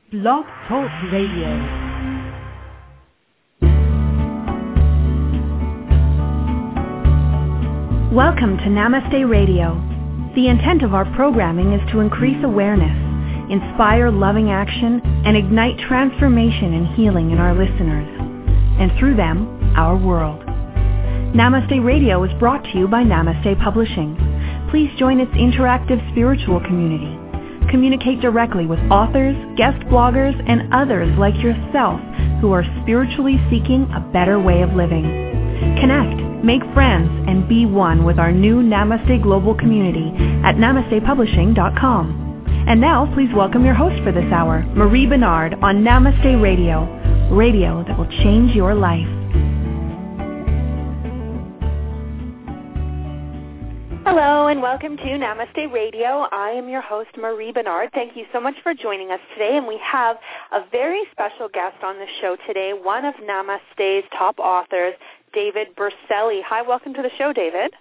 Blog Talk Radio. Welcome to Namaste Radio. The intent of our programming is to increase awareness, inspire loving action, and ignite transformation and healing in our listeners, and through them, our world. Namaste Radio is brought to you by Namaste Publishing. Please join its interactive spiritual community. Communicate directly with authors, guest bloggers, and others like yourself who are spiritually seeking a better way of living. Connect, make friends, and be one with our new Namaste Global community at namastepublishing.com. And now, please welcome your host for this hour, Marie Bernard on Namaste Radio, radio that will change your life. Hello and welcome to Namaste Radio. I am your host, Marie Bernard. Thank you so much for joining us today. And we have a very special guest on the show today, one of Namaste's top authors, David Berceli. Hi, welcome to the show, David.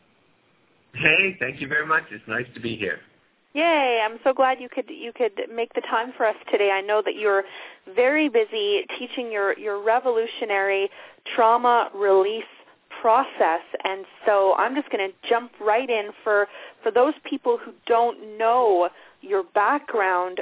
Hey, thank you very much. It's nice to be here. Yay, I'm so glad you could make the time for us today. I know that you're very busy teaching your revolutionary trauma release process, and so I'm just going to jump right in for those people who don't know your background.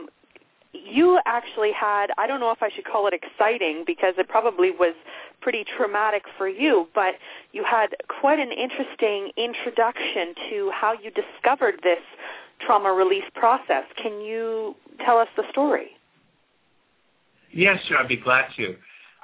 You actually had, I don't know if I should call it exciting because it probably was pretty traumatic for you, but you had quite an interesting introduction to how you discovered this trauma release process. Can you tell us the story? Yes, sure, I'd be glad to.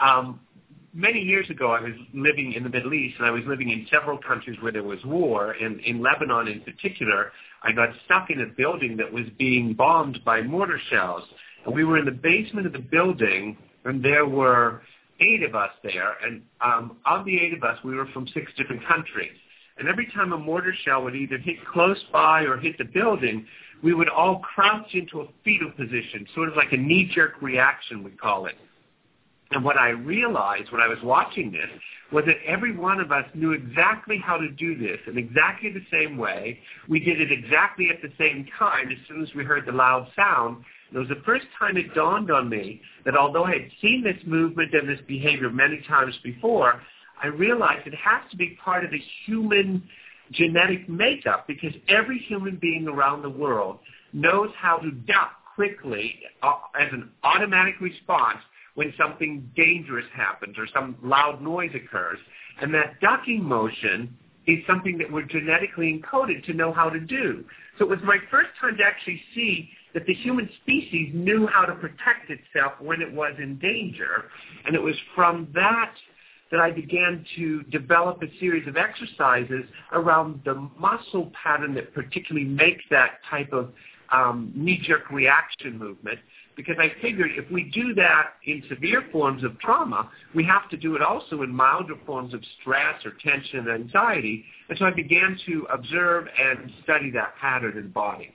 Many years ago, I was living in the Middle East, and I was living in several countries where there was war, and in Lebanon in particular, I got stuck in a building that was being bombed by mortar shells. And we were in the basement of the building, and there were 8 of us there, and of the 8 of us, we were from 6 different countries. And every time a mortar shell would either hit close by or hit the building, we would all crouch into a fetal position, sort of like a knee-jerk reaction, we call it. And what I realized when I was watching this was that every one of us knew exactly how to do this in exactly the same way. We did it exactly at the same time as soon as we heard the loud sound. It was the first time it dawned on me that although I had seen this movement and this behavior many times before, I realized it has to be part of the human genetic makeup because every human being around the world knows how to duck quickly as an automatic response when something dangerous happens or some loud noise occurs. And that ducking motion is something that we're genetically encoded to know how to do. So it was my first time to actually see that the human species knew how to protect itself when it was in danger. And it was from that I began to develop a series of exercises around the muscle pattern that particularly makes that type of knee-jerk reaction movement. Because I figured if we do that in severe forms of trauma, we have to do it also in milder forms of stress or tension and anxiety. And so I began to observe and study that pattern in the body.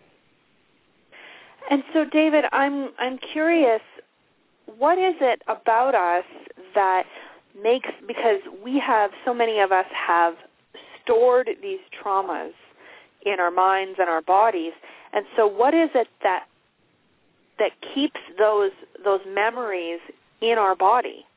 And so, David, I'm curious, what is it about us that makes, because we have, so many of us have stored these traumas in our minds and our bodies, and so what is it that keeps those memories in our body?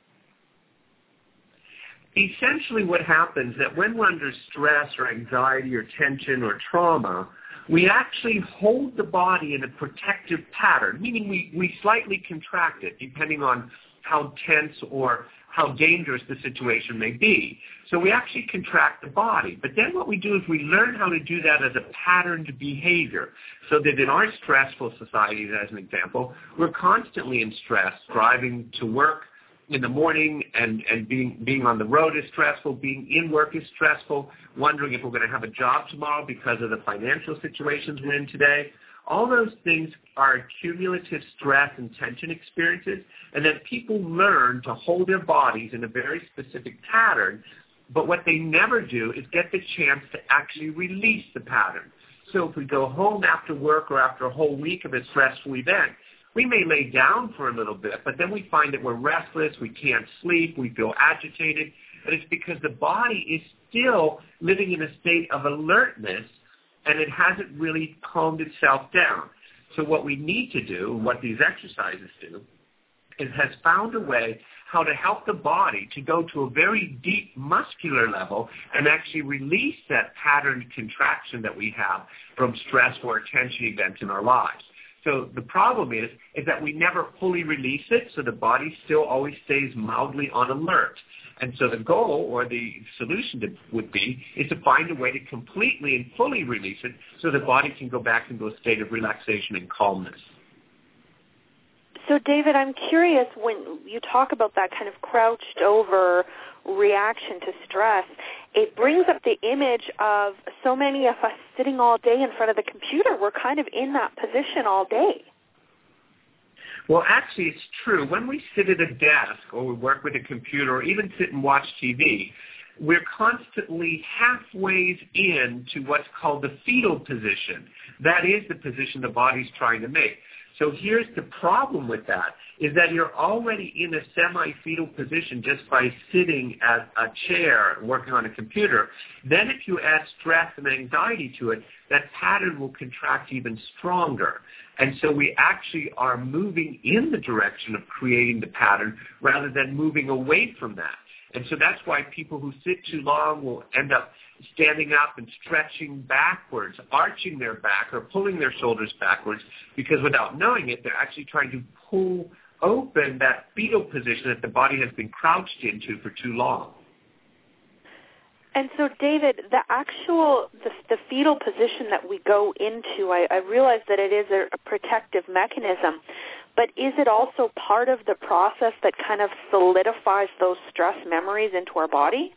Essentially what happens is that when we're under stress or anxiety or tension or trauma, we actually hold the body in a protective pattern, meaning we slightly contract it depending on how tense or how dangerous the situation may be. So we actually contract the body. But then what we do is we learn how to do that as a patterned behavior, so that in our stressful societies, as an example, we're constantly in stress. Driving to work in the morning and being on the road is stressful. Being in work is stressful. Wondering if we're going to have a job tomorrow because of the financial situations we're in today. All those things are cumulative stress and tension experiences, and then people learn to hold their bodies in a very specific pattern, but what they never do is get the chance to actually release the pattern. So if we go home after work or after a whole week of a stressful event, we may lay down for a little bit, but then we find that we're restless, we can't sleep, we feel agitated, and it's because the body is still living in a state of alertness and it hasn't really calmed itself down. So what we need to do, what these exercises do, is has found a way how to help the body to go to a very deep muscular level and actually release that patterned contraction that we have from stress or tension events in our lives. So the problem is that we never fully release it, so the body still always stays mildly on alert. And so the goal or the solution would be is to find a way to completely and fully release it so the body can go back into a state of relaxation and calmness. So, David, I'm curious, when you talk about that kind of crouched over reaction to stress, it brings up the image of so many of us sitting all day in front of the computer. We're kind of in that position all day. Well, actually, it's true. When we sit at a desk or we work with a computer or even sit and watch TV, we're constantly halfway into what's called the fetal position. That is the position the body's trying to make. So here's the problem with that, is that you're already in a semi-fetal position just by sitting at a chair working on a computer. Then if you add stress and anxiety to it, that pattern will contract even stronger. And so we actually are moving in the direction of creating the pattern rather than moving away from that. And so that's why people who sit too long will end up standing up and stretching backwards, arching their back or pulling their shoulders backwards, because without knowing it, they're actually trying to pull open that fetal position that the body has been crouched into for too long. And so, David, the fetal position that we go into, I realize that it is a protective mechanism, but is it also part of the process that kind of solidifies those stress memories into our body?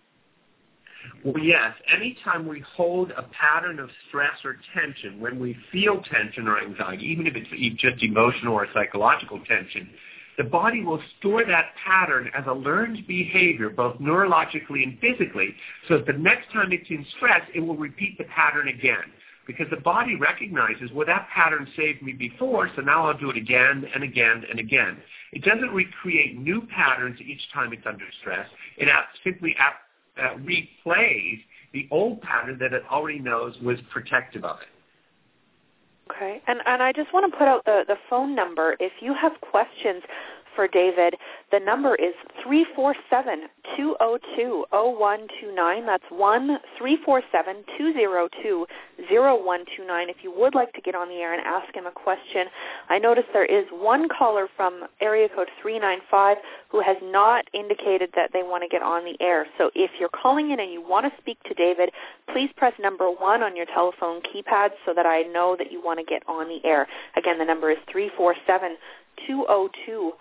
Well, yes. Anytime we hold a pattern of stress or tension, when we feel tension or anxiety, even if it's just emotional or psychological tension, the body will store that pattern as a learned behavior, both neurologically and physically, so that the next time it's in stress, it will repeat the pattern again. Because the body recognizes, well, that pattern saved me before, so now I'll do it again and again and again. It doesn't recreate new patterns each time it's under stress. It simply replays the old pattern that it already knows was protective of it. Okay, and I just want to put out the phone number. If you have questions for David, the number is 347-202-0129. That's 1-347-202-0129. If you would like to get on the air and ask him a question. I notice there is one caller from area code 395 who has not indicated that they want to get on the air. So if you're calling in and you want to speak to David, please press number 1 on your telephone keypad so that I know that you want to get on the air. Again, the number is 347-202-0129.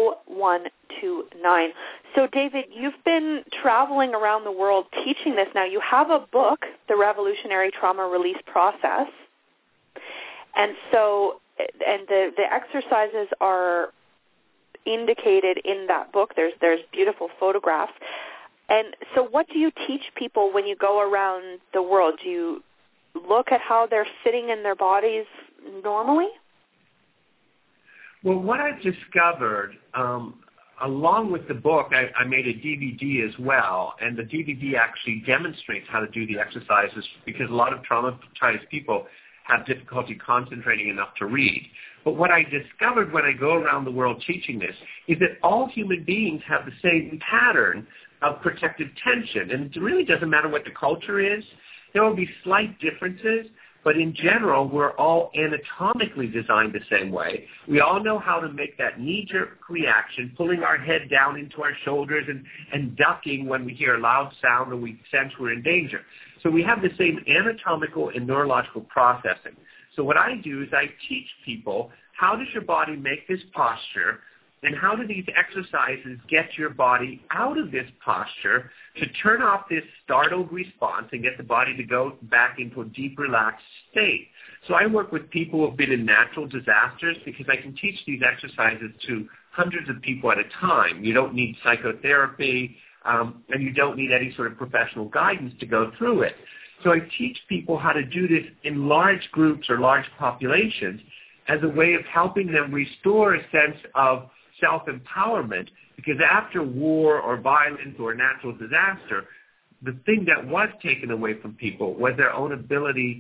So, David, you've been traveling around the world teaching this now. You have a book, The Revolutionary Trauma Release Process. And so, the exercises are indicated in that book. There's beautiful photographs. And so what do you teach people when you go around the world? Do you look at how they're sitting in their bodies normally? Well, what I've discovered, along with the book, I made a DVD as well, and the DVD actually demonstrates how to do the exercises because a lot of traumatized people have difficulty concentrating enough to read. But what I discovered when I go around the world teaching this is that all human beings have the same pattern of protective tension, and it really doesn't matter what the culture is. There will be slight differences, but in general, we're all anatomically designed the same way. We all know how to make that knee-jerk reaction, pulling our head down into our shoulders and ducking when we hear a loud sound or we sense we're in danger. So we have the same anatomical and neurological processing. So what I do is I teach people, how does your body make this posture, and how do these exercises get your body out of this posture to turn off this startled response and get the body to go back into a deep, relaxed state. So I work with people who have been in natural disasters because I can teach these exercises to hundreds of people at a time. You don't need psychotherapy, and you don't need any sort of professional guidance to go through it. So I teach people how to do this in large groups or large populations as a way of helping them restore a sense of self-empowerment, because after war or violence or natural disaster, the thing that was taken away from people was their own ability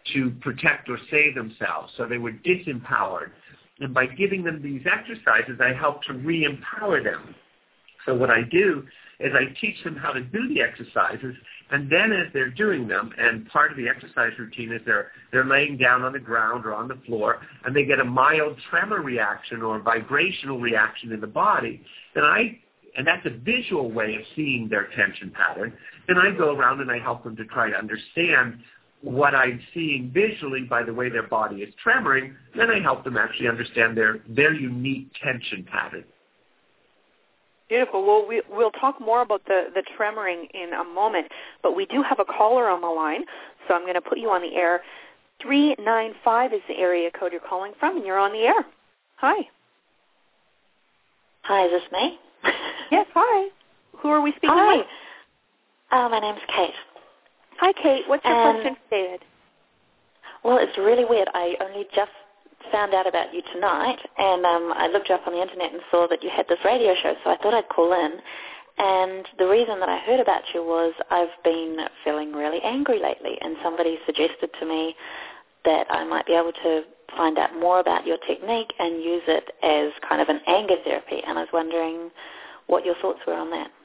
to protect or save themselves. So they were disempowered. And by giving them these exercises, I help to re-empower them. So what I do is I teach them how to do the exercises, and then as they're doing them, and part of the exercise routine is they're laying down on the ground or on the floor, and they get a mild tremor reaction or vibrational reaction in the body, and that's a visual way of seeing their tension pattern. Then I go around and I help them to try to understand what I'm seeing visually by the way their body is tremoring. Then I help them actually understand their unique tension pattern. Beautiful. Well, we'll talk more about the tremoring in a moment, but we do have a caller on the line, so I'm going to put you on the air. 395 is the area code you're calling from, and you're on the air. Hi. Hi, is this me? Yes, hi. Who are we speaking with? My name's Kate. Hi, Kate. What's your question, David? Well, it's really weird. I only just found out about you tonight, and I looked you up on the internet and saw that you had this radio show, so I thought I'd call in. And the reason that I heard about you was I've been feeling really angry lately, and somebody suggested to me that I might be able to find out more about your technique and use it as kind of an anger therapy, and I was wondering what your thoughts were on that.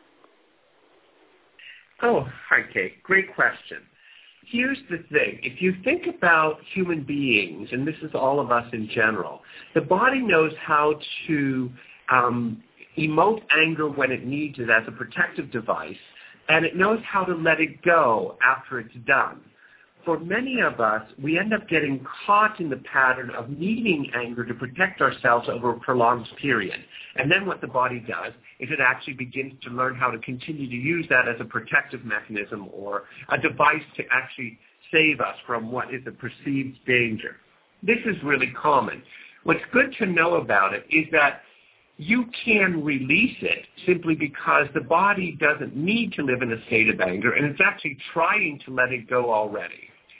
Oh, hi, Kate. Great question. Here's the thing. If you think about human beings, and this is all of us in general, the body knows how to emote anger when it needs it as a protective device, and it knows how to let it go after it's done. For many of us, we end up getting caught in the pattern of needing anger to protect ourselves over a prolonged period. And then what the body does is it actually begins to learn how to continue to use that as a protective mechanism or a device to actually save us from what is a perceived danger. This is really common. What's good to know about it is that you can release it simply because the body doesn't need to live in a state of anger, and it's actually trying to let it go already.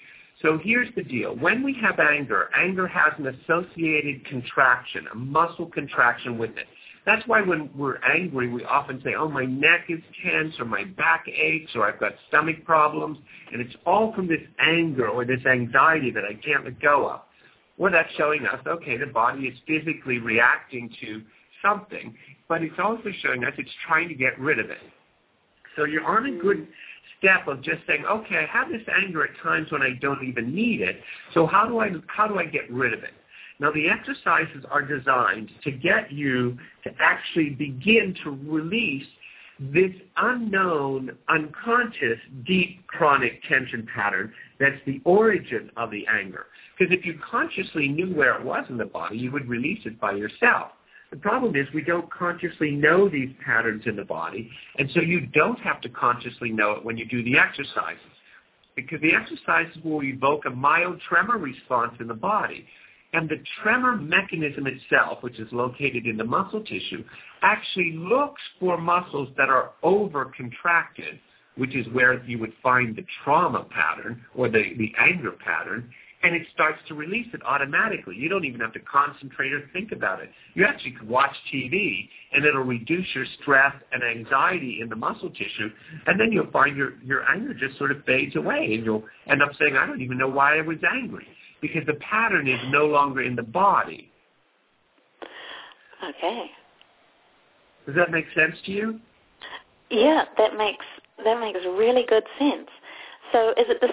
So here's the deal. When we have anger, anger has an associated contraction, a muscle contraction with it. That's why when we're angry, we often say, oh, my neck is tense, or my back aches, or I've got stomach problems, and it's all from this anger or this anxiety that I can't let go of. Well, that's showing us, okay, the body is physically reacting to something, but it's also showing us it's trying to get rid of it. So you're on a good step of just saying, okay, I have this anger at times when I don't even need it, so how do I get rid of it? Now, the exercises are designed to get you to actually begin to release this unknown, unconscious, deep chronic tension pattern that's the origin of the anger. Because if you consciously knew where it was in the body, you would release it by yourself. The problem is we don't consciously know these patterns in the body, and so you don't have to consciously know it when you do the exercises, because the exercises will evoke a mild tremor response in the body. And the tremor mechanism itself, which is located in the muscle tissue, actually looks for muscles that are over-contracted, which is where you would find the trauma pattern or the anger pattern, and it starts to release it automatically. You don't even have to concentrate or think about it. You actually could watch TV, and it'll reduce your stress and anxiety in the muscle tissue, and then you'll find your anger just sort of fades away, and you'll end up saying, I don't even know why I was angry, because the pattern is no longer in the body. Okay. Does that make sense to you? Yeah, that makes really good sense. So is it the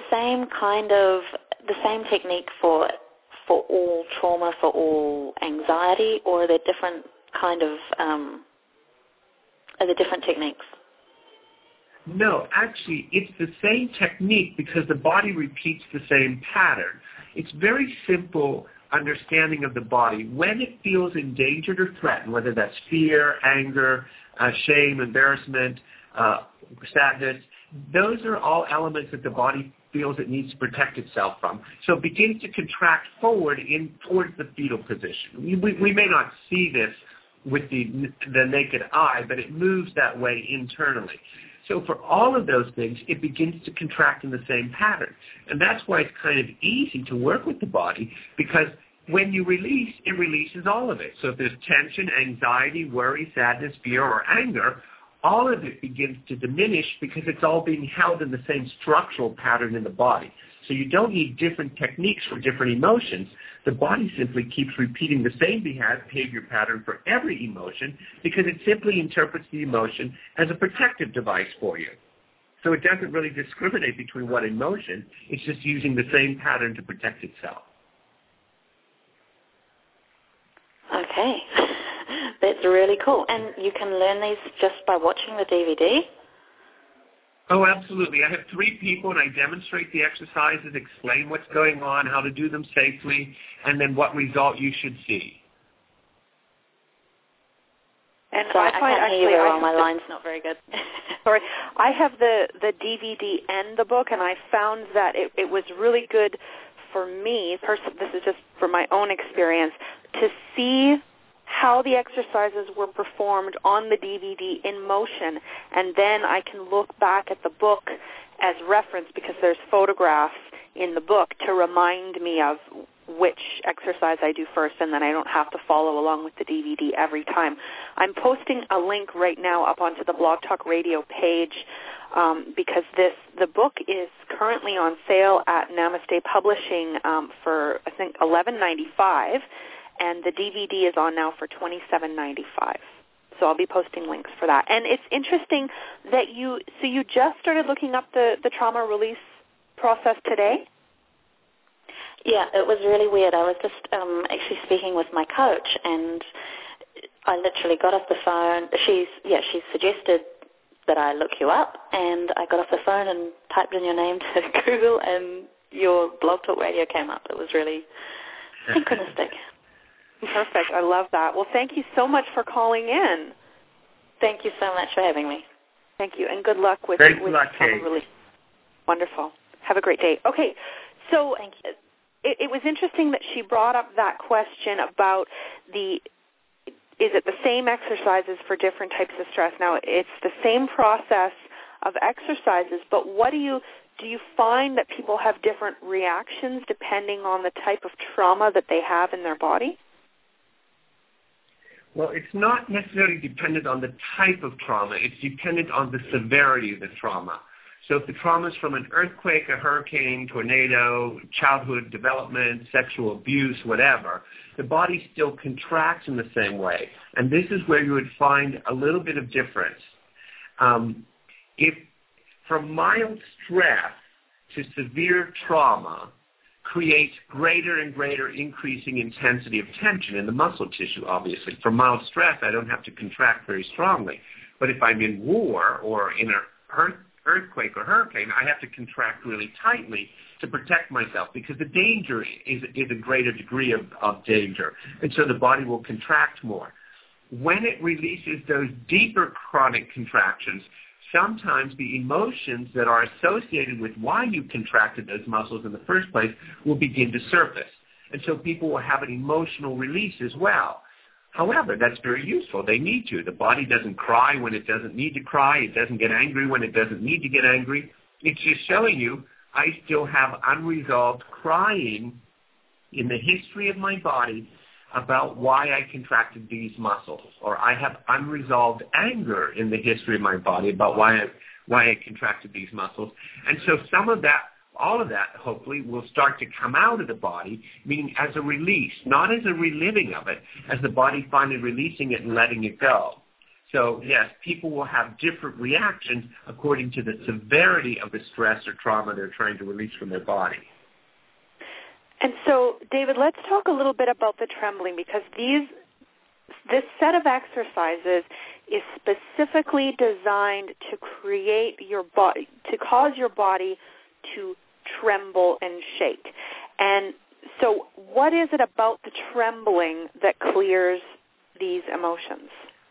same technique for all trauma, for all anxiety, or are there different different techniques? No, actually, it's the same technique because the body repeats the same pattern. It's very simple understanding of the body. When it feels endangered or threatened, whether that's fear, anger, shame, embarrassment, sadness, those are all elements that the body feels it needs to protect itself from. So it begins to contract forward towards the fetal position. We may not see this with the naked eye, but it moves that way internally. So for all of those things, it begins to contract in the same pattern. And that's why it's kind of easy to work with the body, because when you release, it releases all of it. So if there's tension, anxiety, worry, sadness, fear, or anger, all of it begins to diminish because it's all being held in the same structural pattern in the body. So you don't need different techniques for different emotions. The body simply keeps repeating the same behavior pattern for every emotion because it simply interprets the emotion as a protective device for you. So it doesn't really discriminate between what emotion. It's just using the same pattern to protect itself. Okay. That's really cool. And you can learn these just by watching the DVD? Oh, absolutely. I have 3 people, and I demonstrate the exercises, explain what's going on, how to do them safely, and then what result you should see. And so I can't hear you well. My line's not very good. Sorry. I have the DVD and the book, and I found that it was really good for me, this is just from my own experience, to see how the exercises were performed on the DVD in motion, and then I can look back at the book as reference because there's photographs in the book to remind me of which exercise I do first, and then I don't have to follow along with the DVD every time. I'm posting a link right now up onto the Blog Talk Radio page because the book is currently on sale at Namaste Publishing for, I think, $11.95, and the DVD is on now for $27.95. So I'll be posting links for that. And it's interesting that you just started looking up the trauma release process today? Yeah, it was really weird. I was just actually speaking with my coach, and I literally got off the phone. She suggested that I look you up, and I got off the phone and typed in your name to Google, and your Blog Talk Radio came up. It was really synchronistic. Perfect. I love that. Well, thank you so much for calling in. Thank you so much for having me. Thank you, and good luck with Kate. trauma release. Wonderful. Have a great day. Okay, so thank you. It was interesting that she brought up that question about is it the same exercises for different types of stress? Now, it's the same process of exercises, but do you find that people have different reactions depending on the type of trauma that they have in their body? Well, it's not necessarily dependent on the type of trauma. It's dependent on the severity of the trauma. So if the trauma is from an earthquake, a hurricane, tornado, childhood development, sexual abuse, whatever, the body still contracts in the same way. And this is where you would find a little bit of difference. If from mild stress to severe trauma creates greater and greater increasing intensity of tension in the muscle tissue, obviously. For mild stress, I don't have to contract very strongly. But if I'm in war or in an earthquake or hurricane, I have to contract really tightly to protect myself because the danger is a greater degree of danger. And so the body will contract more. When it releases those deeper chronic contractions, sometimes the emotions that are associated with why you contracted those muscles in the first place will begin to surface. And so people will have an emotional release as well. However, that's very useful. They need to. The body doesn't cry when it doesn't need to cry. It doesn't get angry when it doesn't need to get angry. It's just showing you I still have unresolved crying in the history of my body about why I contracted these muscles. Or I have unresolved anger in the history of my body about why I contracted these muscles. And so some of that, all of that, hopefully, will start to come out of the body, meaning as a release, not as a reliving of it, as the body finally releasing it and letting it go. So, yes, people will have different reactions according to the severity of the stress or trauma they're trying to release from their body. And so, David, let's talk a little bit about the trembling, because this set of exercises is specifically designed to create your body, to cause your body to tremble and shake. And so what is it about the trembling that clears these emotions?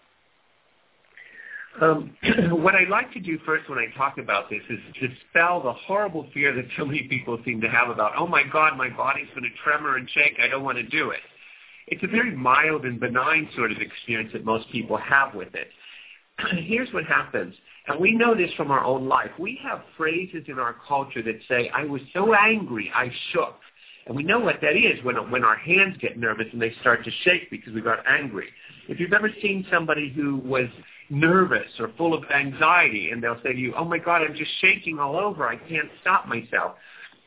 What I like to do first when I talk about this is dispel the horrible fear that so many people seem to have about, oh my God, my body's going to tremor and shake, I don't want to do it. It's a very mild and benign sort of experience that most people have with it. Here's what happens, and we know this from our own life. We have phrases in our culture that say, I was so angry, I shook. And we know what that is when our hands get nervous and they start to shake because we got angry. If you've ever seen somebody who was nervous or full of anxiety and they'll say to you, oh my God, I'm just shaking all over, I can't stop myself.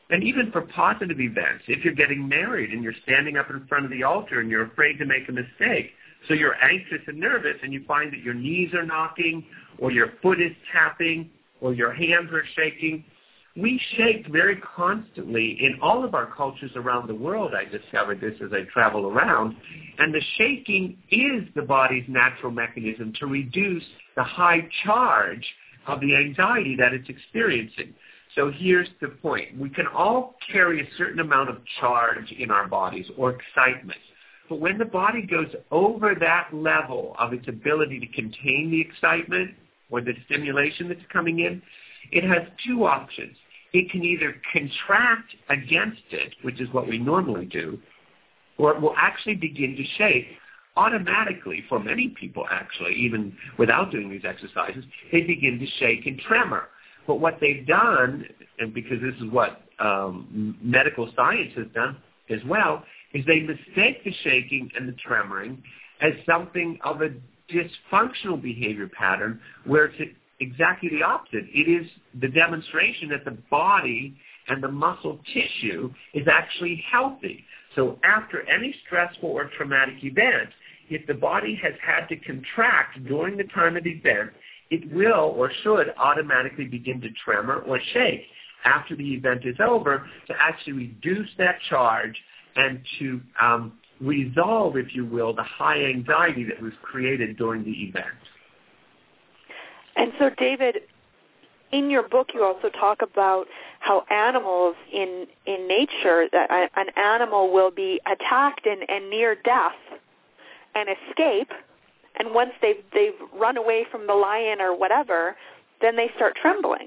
And even for positive events, if you're getting married and you're standing up in front of the altar and you're afraid to make a mistake, so you're anxious and nervous and you find that your knees are knocking or your foot is tapping or your hands are shaking, we shake very constantly in all of our cultures around the world. I discovered this as I travel around. And the shaking is the body's natural mechanism to reduce the high charge of the anxiety that it's experiencing. So here's the point. We can all carry a certain amount of charge in our bodies or excitement. But when the body goes over that level of its ability to contain the excitement or the stimulation that's coming in, it has two options. It can either contract against it, which is what we normally do, or it will actually begin to shake automatically. For many people, actually, even without doing these exercises, they begin to shake and tremor. But what they've done, and because this is what medical science has done as well, is they mistake the shaking and the tremoring as something of a dysfunctional behavior pattern where it's exactly the opposite. It is the demonstration that the body and the muscle tissue is actually healthy. So after any stressful or traumatic event, if the body has had to contract during the time of the event, it will or should automatically begin to tremor or shake after the event is over to actually reduce that charge and to resolve, if you will, the high anxiety that was created during the event. And so, David, in your book you also talk about how animals in nature, that an animal will be attacked and near death and escape, and once they've run away from the lion or whatever, then they start trembling.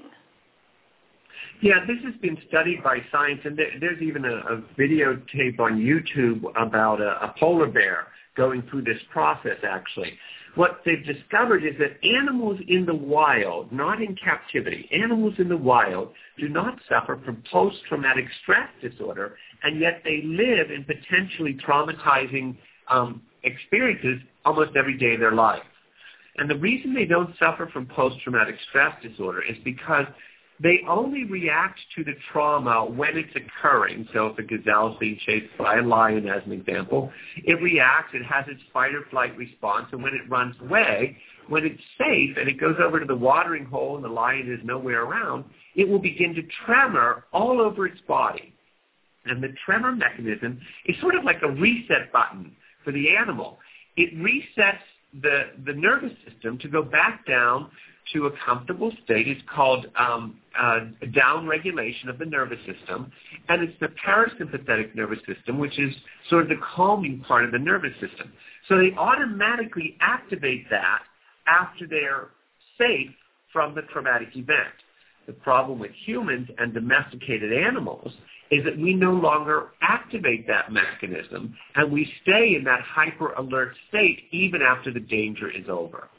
Yeah, this has been studied by science, and there's even a videotape on YouTube about a polar bear going through this process, actually. What they've discovered is that animals in the wild, not in captivity, animals in the wild do not suffer from post-traumatic stress disorder, and yet they live in potentially traumatizing experiences almost every day of their life. And the reason they don't suffer from post-traumatic stress disorder is because they only react to the trauma when it's occurring. So if a gazelle is being chased by a lion, as an example, it reacts, it has its fight or flight response, and when it runs away, when it's safe and it goes over to the watering hole and the lion is nowhere around, it will begin to tremor all over its body. And the tremor mechanism is sort of like a reset button for the animal. It resets the nervous system to go back down to a comfortable state. It's called down-regulation of the nervous system, and it's the parasympathetic nervous system, which is sort of the calming part of the nervous system. So they automatically activate that after they're safe from the traumatic event. The problem with humans and domesticated animals is that we no longer activate that mechanism, and we stay in that hyper-alert state even after the danger is over.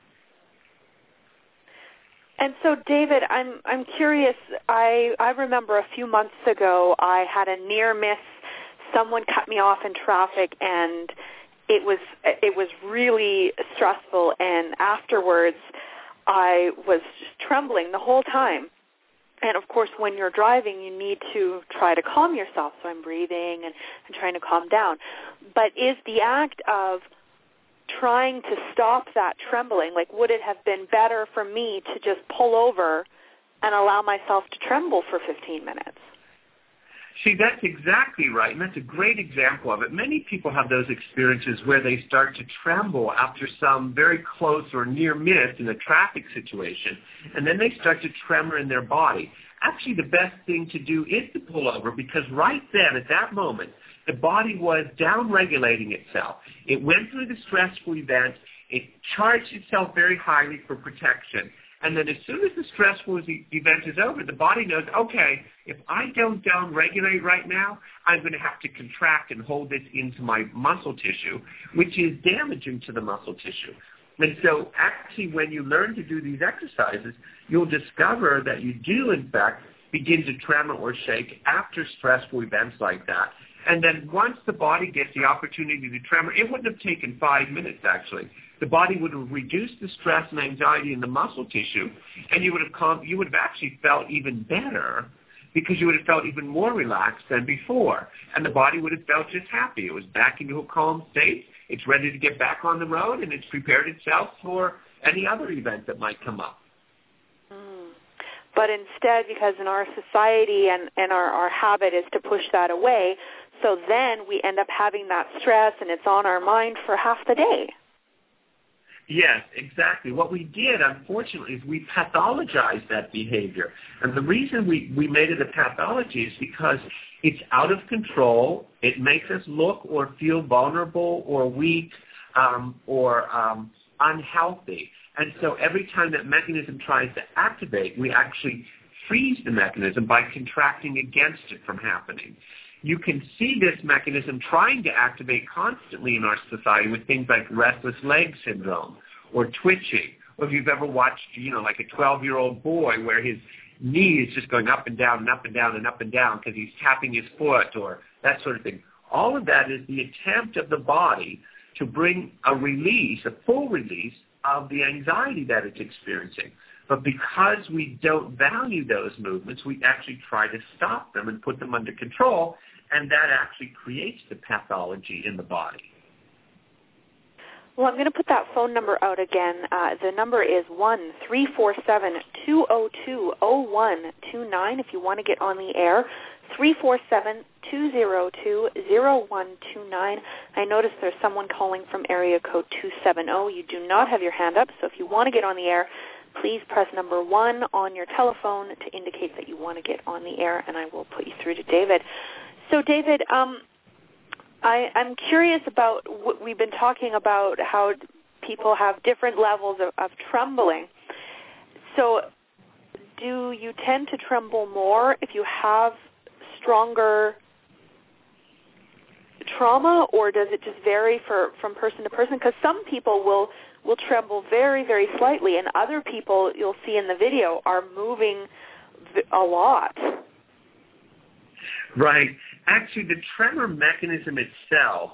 And so, David, I'm curious. I remember a few months ago I had a near miss. Someone cut me off in traffic, and it was really stressful. And afterwards, I was just trembling the whole time. And of course, when you're driving, you need to try to calm yourself. So I'm breathing and trying to calm down. But is the act of trying to stop that trembling, like, would it have been better for me to just pull over and allow myself to tremble for 15 minutes? See, that's exactly right, and that's a great example of it. Many people have those experiences where they start to tremble after some very close or near miss in a traffic situation, and then they start to tremor in their body. Actually, the best thing to do is to pull over, because right then, at that moment, the body was down-regulating itself. It went through the stressful event. It charged itself very highly for protection. And then as soon as the stressful event is over, the body knows, okay, if I don't down-regulate right now, I'm going to have to contract and hold this into my muscle tissue, which is damaging to the muscle tissue. And so actually when you learn to do these exercises, you'll discover that you do, in fact, begin to tremor or shake after stressful events like that. And then once the body gets the opportunity to tremor, it wouldn't have taken 5 minutes, actually. The body would have reduced the stress and anxiety in the muscle tissue, and you would have actually felt even better because you would have felt even more relaxed than before, and the body would have felt just happy. It was back into a calm state. It's ready to get back on the road, and it's prepared itself for any other event that might come up. But instead, because in our society and our habit is to push that away, so then we end up having that stress, and it's on our mind for half the day. Yes, exactly. What we did, unfortunately, is we pathologized that behavior. And the reason we made it a pathology is because it's out of control. It makes us look or feel vulnerable or weak or unhealthy. And so every time that mechanism tries to activate, we actually freeze the mechanism by contracting against it from happening. You can see this mechanism trying to activate constantly in our society with things like restless leg syndrome or twitching. Or if you've ever watched, like a 12-year-old boy where his knee is just going up and down and up and down and up and down because he's tapping his foot or that sort of thing. All of that is the attempt of the body to bring a release, a full release of the anxiety that it's experiencing. But because we don't value those movements, we actually try to stop them and put them under control, and that actually creates the pathology in the body. Well, I'm going to put that phone number out again. The number is 1-347-202-0129 if you want to get on the air. 347-202-0129. I noticed there's someone calling from area code 270. You do not have your hand up, so if you want to get on the air, please press number 1 on your telephone to indicate that you want to get on the air, and I will put you through to David. So, David, I'm curious about what we've been talking about, how people have different levels of trembling. So do you tend to tremble more if you have stronger trauma, or does it just vary from person to person? Because some people will tremble very, very slightly, and other people you'll see in the video are moving a lot. Right. Actually, the tremor mechanism itself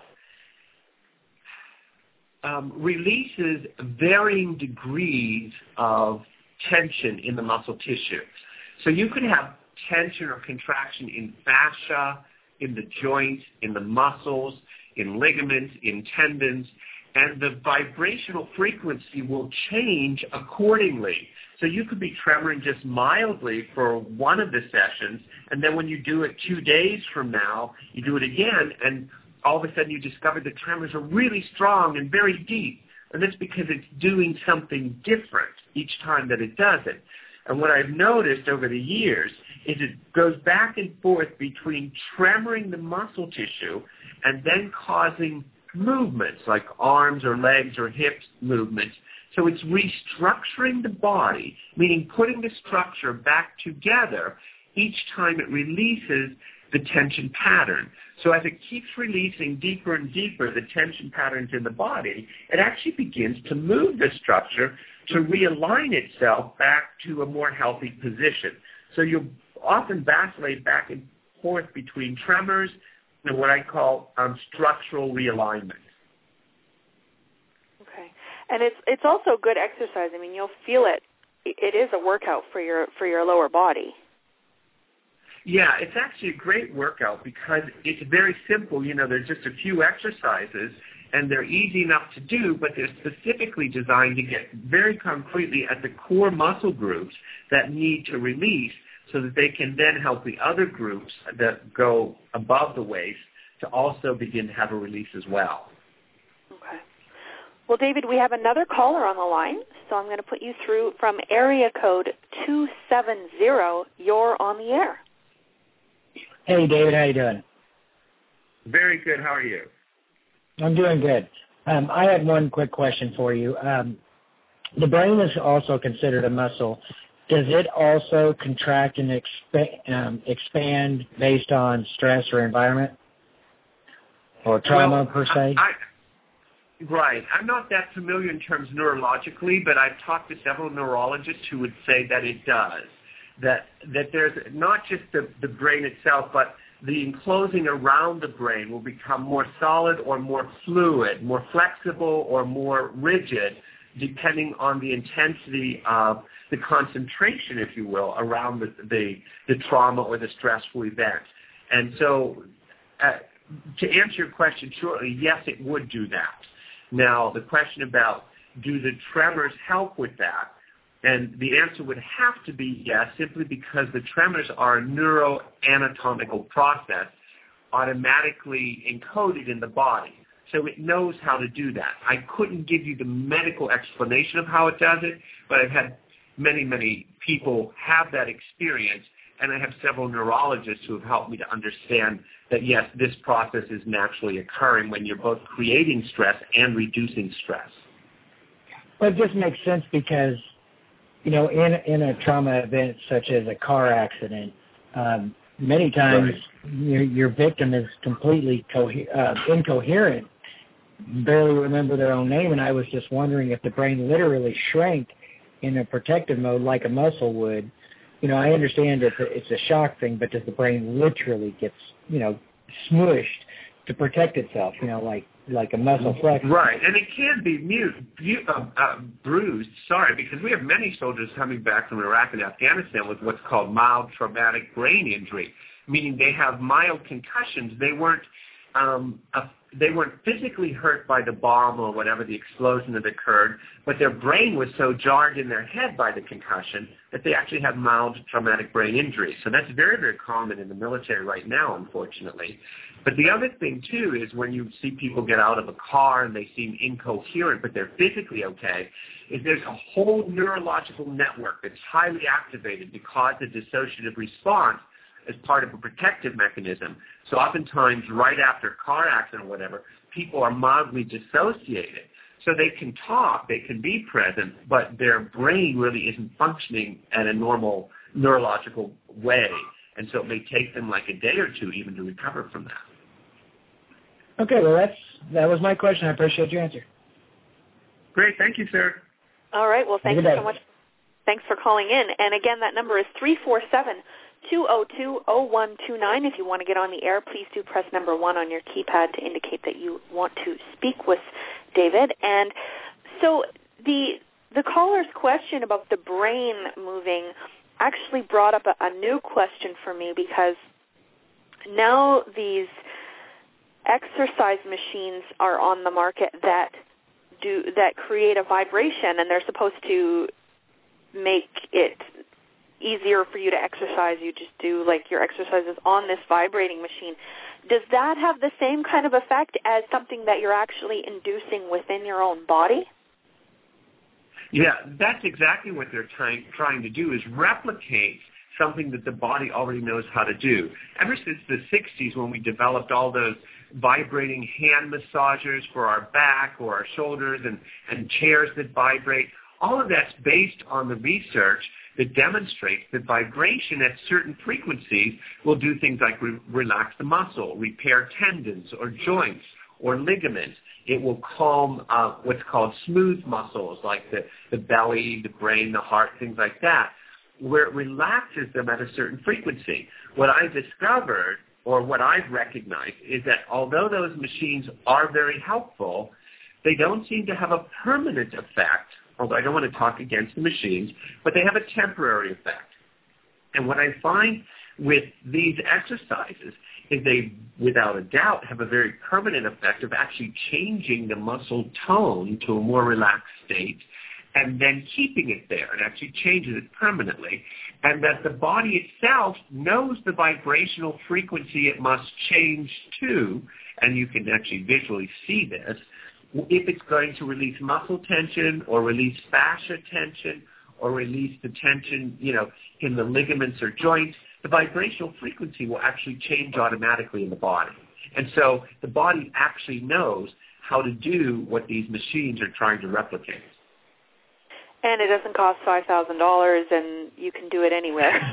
releases varying degrees of tension in the muscle tissue. So you could have tension or contraction in fascia, in the joints, in the muscles, in ligaments, in tendons, and the vibrational frequency will change accordingly. So you could be tremoring just mildly for one of the sessions, and then when you do it 2 days from now, you do it again, and all of a sudden you discover the tremors are really strong and very deep. And that's because it's doing something different each time that it does it. And what I've noticed over the years is it goes back and forth between tremoring the muscle tissue and then causing movements like arms or legs or hips movements. So it's restructuring the body, meaning putting the structure back together each time it releases the tension pattern. So as it keeps releasing deeper and deeper the tension patterns in the body, it actually begins to move the structure to realign itself back to a more healthy position. So you'll often vacillate back and forth between tremors and what I call structural realignment. Okay, and it's also good exercise. I mean, you'll feel it. It is a workout for your lower body. Yeah, it's actually a great workout because it's very simple. There's just a few exercises, and they're easy enough to do, but they're specifically designed to get very concretely at the core muscle groups that need to release so that they can then help the other groups that go above the waist to also begin to have a release as well. Okay. Well, David, we have another caller on the line, so I'm going to put you through from area code 270. You're on the air. Hey, David, how you doing? Very good. How are you? I'm doing good. I had one quick question for you. The brain is also considered a muscle. Does it also contract and expand based on stress or environment or trauma per se? Right. I'm not that familiar in terms neurologically, but I've talked to several neurologists who would say that it does. That there's not just the brain itself, but the enclosing around the brain will become more solid or more fluid, more flexible or more rigid depending on the intensity of the concentration, if you will, around the trauma or the stressful event. And so to answer your question shortly, yes, it would do that. Now, the question about do the tremors help with that? And the answer would have to be yes, simply because the tremors are a neuroanatomical process automatically encoded in the body. So it knows how to do that. I couldn't give you the medical explanation of how it does it, but I've had many, many people have that experience, and I have several neurologists who have helped me to understand that, yes, this process is naturally occurring when you're both creating stress and reducing stress. Well, it just makes sense because, in a trauma event such as a car accident, many times your victim is completely incoherent, barely remember their own name, and I was just wondering if the brain literally shrank in a protective mode like a muscle would. I understand it's a shock thing, but does the brain literally get, smushed to protect itself, like a muscle flex? Right, and it can be bruised, because we have many soldiers coming back from Iraq and Afghanistan with what's called mild traumatic brain injury, meaning they have mild concussions. They weren't physically hurt by the bomb or whatever, the explosion that occurred, but their brain was so jarred in their head by the concussion that they actually have mild traumatic brain injury. So that's very, very common in the military right now, unfortunately. But the other thing, too, is when you see people get out of a car and they seem incoherent, but they're physically okay, is there's a whole neurological network that's highly activated to cause a dissociative response as part of a protective mechanism. So oftentimes, right after a car accident or whatever, people are mildly dissociated. So they can talk, they can be present, but their brain really isn't functioning in a normal neurological way. And so it may take them like a day or two even to recover from that. Okay, well, that was my question. I appreciate your answer. Great. Thank you, sir. All right. Well, thank you so much. Thanks for calling in. And again, that number is 347-202-0129. If you want to get on the air, please do press number 1 on your keypad to indicate that you want to speak with David. And so the caller's question about the brain moving actually brought up a new question for me, because now these exercise machines are on the market that create a vibration, and they're supposed to make it easier for you to exercise. You just do your exercises on this vibrating machine. Does that have the same kind of effect as something that you're actually inducing within your own body? Yeah, that's exactly what they're trying to do, is replicate something that the body already knows how to do. Ever since the 60s, when we developed all those vibrating hand massagers for our back or our shoulders and chairs that vibrate, all of that's based on the research that demonstrates that vibration at certain frequencies will do things like relax the muscle, repair tendons or joints or ligaments. It will calm what's called smooth muscles like the belly, the brain, the heart, things like that, where it relaxes them at a certain frequency. What I discovered, or what I've recognized, is that although those machines are very helpful, they don't seem to have a permanent effect, although I don't want to talk against the machines, but they have a temporary effect. And what I find with these exercises is they, without a doubt, have a very permanent effect of actually changing the muscle tone to a more relaxed state and then keeping it there. It actually changes it permanently. And that the body itself knows the vibrational frequency it must change to, and you can actually visually see this, if it's going to release muscle tension or release fascia tension or release the tension, in the ligaments or joints, the vibrational frequency will actually change automatically in the body. And so the body actually knows how to do what these machines are trying to replicate. And it doesn't cost $5,000, and you can do it anywhere.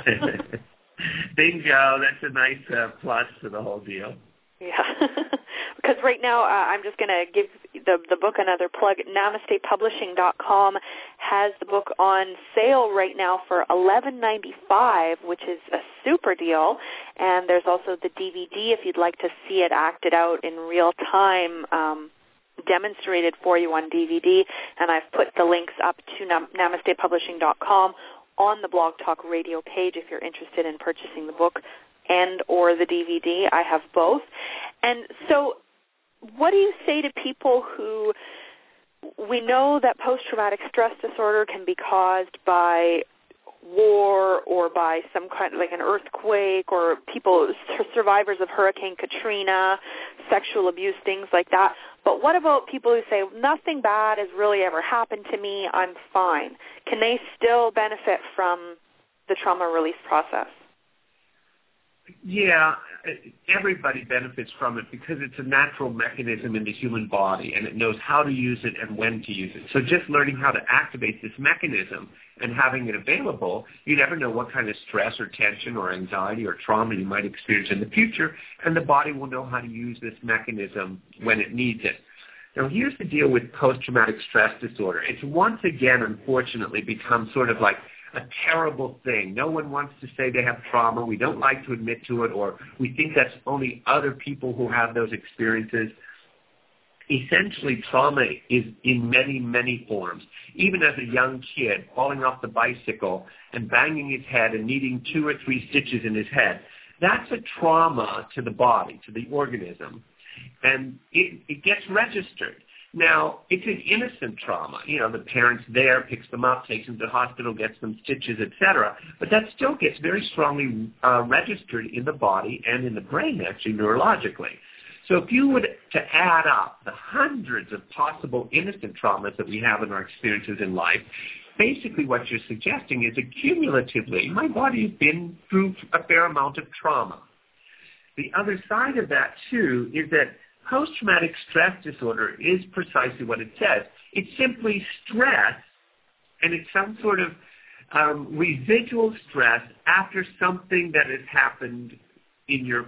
Bingo. That's a nice plus to the whole deal. Yeah. Because right now, I'm just going to give the book another plug. NamastePublishing.com has the book on sale right now for $11.95, which is a super deal. And there's also the DVD if you'd like to see it acted out in real time. demonstrated for you on DVD, and I've put the links up to namastepublishing.com on the Blog Talk Radio page if you're interested in purchasing the book and or the DVD. I have both. And so what do you say to people who, we know that post-traumatic stress disorder can be caused by war or by some kind of like an earthquake, or people, survivors of Hurricane Katrina, sexual abuse, things like that. But what about people who say, nothing bad has really ever happened to me, I'm fine? Can they still benefit from the trauma release process? Yeah, everybody benefits from it because it's a natural mechanism in the human body, and it knows how to use it and when to use it. So just learning how to activate this mechanism and having it available, you never know what kind of stress or tension or anxiety or trauma you might experience in the future, and the body will know how to use this mechanism when it needs it. Now, here's the deal with post-traumatic stress disorder. It's once again, unfortunately, become sort of like a terrible thing. No one wants to say they have trauma. We don't like to admit to it, or we think that's only other people who have those experiences. Essentially, trauma is in many, many forms. Even as a young kid, falling off the bicycle and banging his head and needing 2 or 3 stitches in his head, that's a trauma to the body, to the organism, and it gets registered. Now, it's an innocent trauma. You know, the parent's there, picks them up, takes them to the hospital, gets them stitches, etc. But that still gets very strongly registered in the body and in the brain, actually, neurologically. So if you were to add up the hundreds of possible innocent traumas that we have in our experiences in life, basically what you're suggesting is that cumulatively, my body has been through a fair amount of trauma. The other side of that, too, is that post-traumatic stress disorder is precisely what it says. It's simply stress, and it's some sort of residual stress after something that has happened in your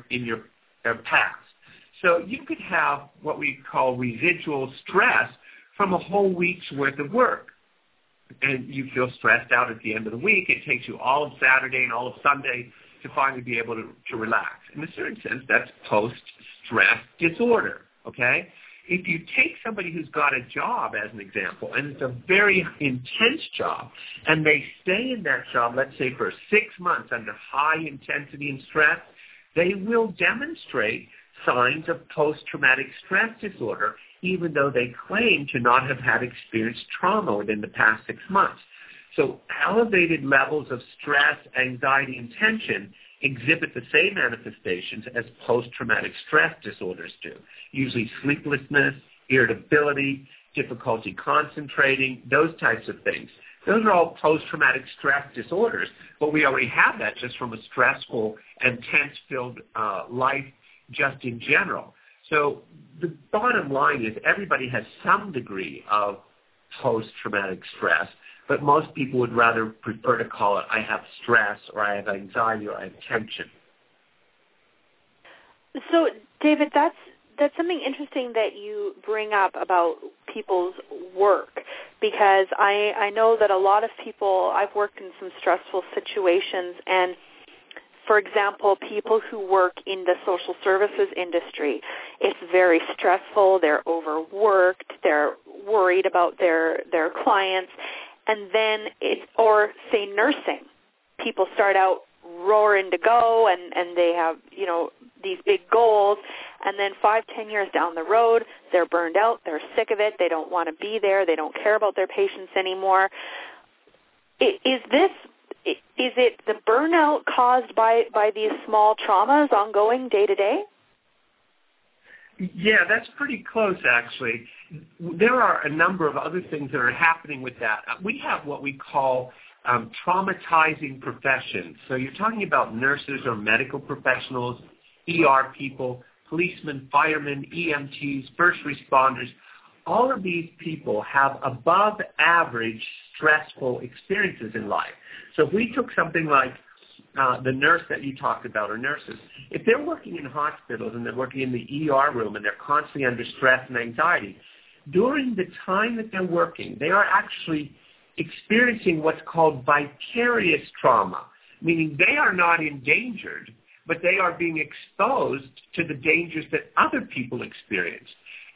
past. So you could have what we call residual stress from a whole week's worth of work. And you feel stressed out at the end of the week. It takes you all of Saturday and all of Sunday to finally be able to relax. In a certain sense, that's post-stress disorder, okay? If you take somebody who's got a job, as an example, and it's a very intense job, and they stay in that job, let's say for 6 months under high intensity and stress, they will demonstrate signs of post-traumatic stress disorder, even though they claim to not have had experienced trauma within the past 6 months. So elevated levels of stress, anxiety, and tension exhibit the same manifestations as post-traumatic stress disorders do, usually sleeplessness, irritability, difficulty concentrating, those types of things. Those are all post-traumatic stress disorders, but we already have that just from a stressful and tense-filled life just in general. So the bottom line is everybody has some degree of post-traumatic stress, but most people would rather prefer to call it, I have stress, or I have anxiety, or I have tension. So, David, that's something interesting that you bring up about people's work, because I know that a lot of people, I've worked in some stressful situations, and for example, people who work in the social services industry, it's very stressful, they're overworked, they're worried about their clients, and then or say nursing, people start out roaring to go and they have, you know, these big goals, and then 5-10 years down the road, they're burned out, they're sick of it, they don't want to be there, they don't care about their patients anymore. Is it the burnout caused by these small traumas ongoing day to day? Yeah, that's pretty close, actually. There are a number of other things that are happening with that. We have what we call traumatizing professions. So you're talking about nurses or medical professionals, ER people, policemen, firemen, EMTs, first responders. All of these people have above average stressful experiences in life. So if we took something like the nurse that you talked about, or nurses, if they're working in hospitals and they're working in the ER room and they're constantly under stress and anxiety, during the time that they're working, they are actually experiencing what's called vicarious trauma, meaning they are not endangered, but they are being exposed to the dangers that other people experience.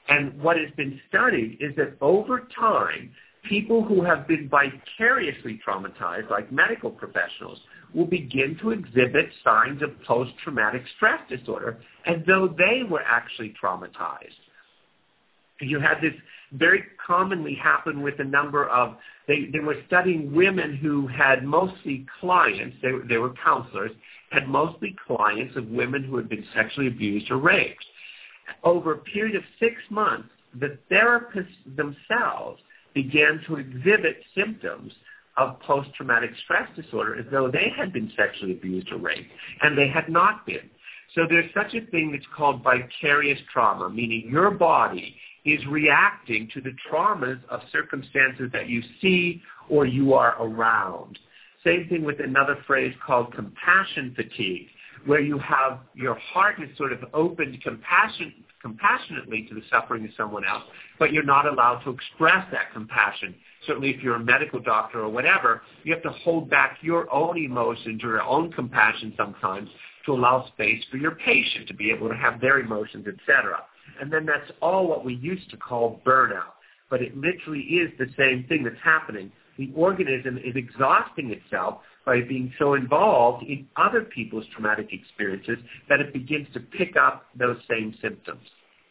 And what has been studied is that over time, people who have been vicariously traumatized, like medical professionals, will begin to exhibit signs of post-traumatic stress disorder as though they were actually traumatized. You had this very commonly happen with a number of, they were studying women who had mostly clients, they were counselors, had mostly clients of women who had been sexually abused or raped. Over a period of 6 months, the therapists themselves began to exhibit symptoms of post-traumatic stress disorder as though they had been sexually abused or raped, and they had not been. So there's such a thing that's called vicarious trauma, meaning your body is reacting to the traumas of circumstances that you see or you are around. Same thing with another phrase called compassion fatigue, where you have your heart is sort of opened compassionately to the suffering of someone else, but you're not allowed to express that compassion. Certainly if you're a medical doctor or whatever, you have to hold back your own emotions or your own compassion sometimes to allow space for your patient to be able to have their emotions, etc. And then that's all what we used to call burnout. But it literally is the same thing that's happening. The organism is exhausting itself by being so involved in other people's traumatic experiences that it begins to pick up those same symptoms.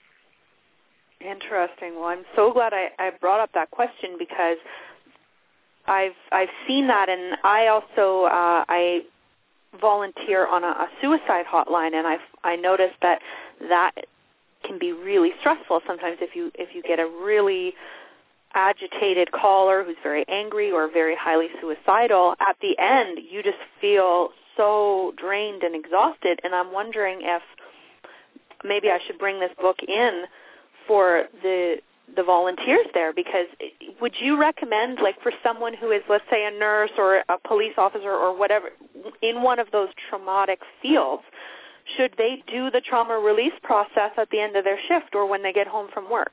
Interesting. Well, I'm so glad I brought up that question because I've seen that, and I also I volunteer on a suicide hotline, and I noticed that can be really stressful sometimes if you get a really agitated caller who's very angry or very highly suicidal. At the end, you just feel so drained and exhausted, and I'm wondering if maybe I should bring this book in for the volunteers there, because would you recommend, like, for someone who is, let's say, a nurse or a police officer or whatever in one of those traumatic fields, should they do the trauma release process at the end of their shift or when they get home from work?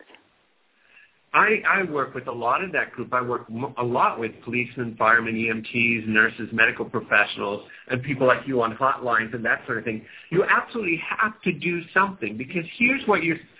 I work with a lot of that group. I work a lot with policemen, firemen, EMTs, nurses, medical professionals, and people like you on hotlines and that sort of thing. You absolutely have to do something, because here's what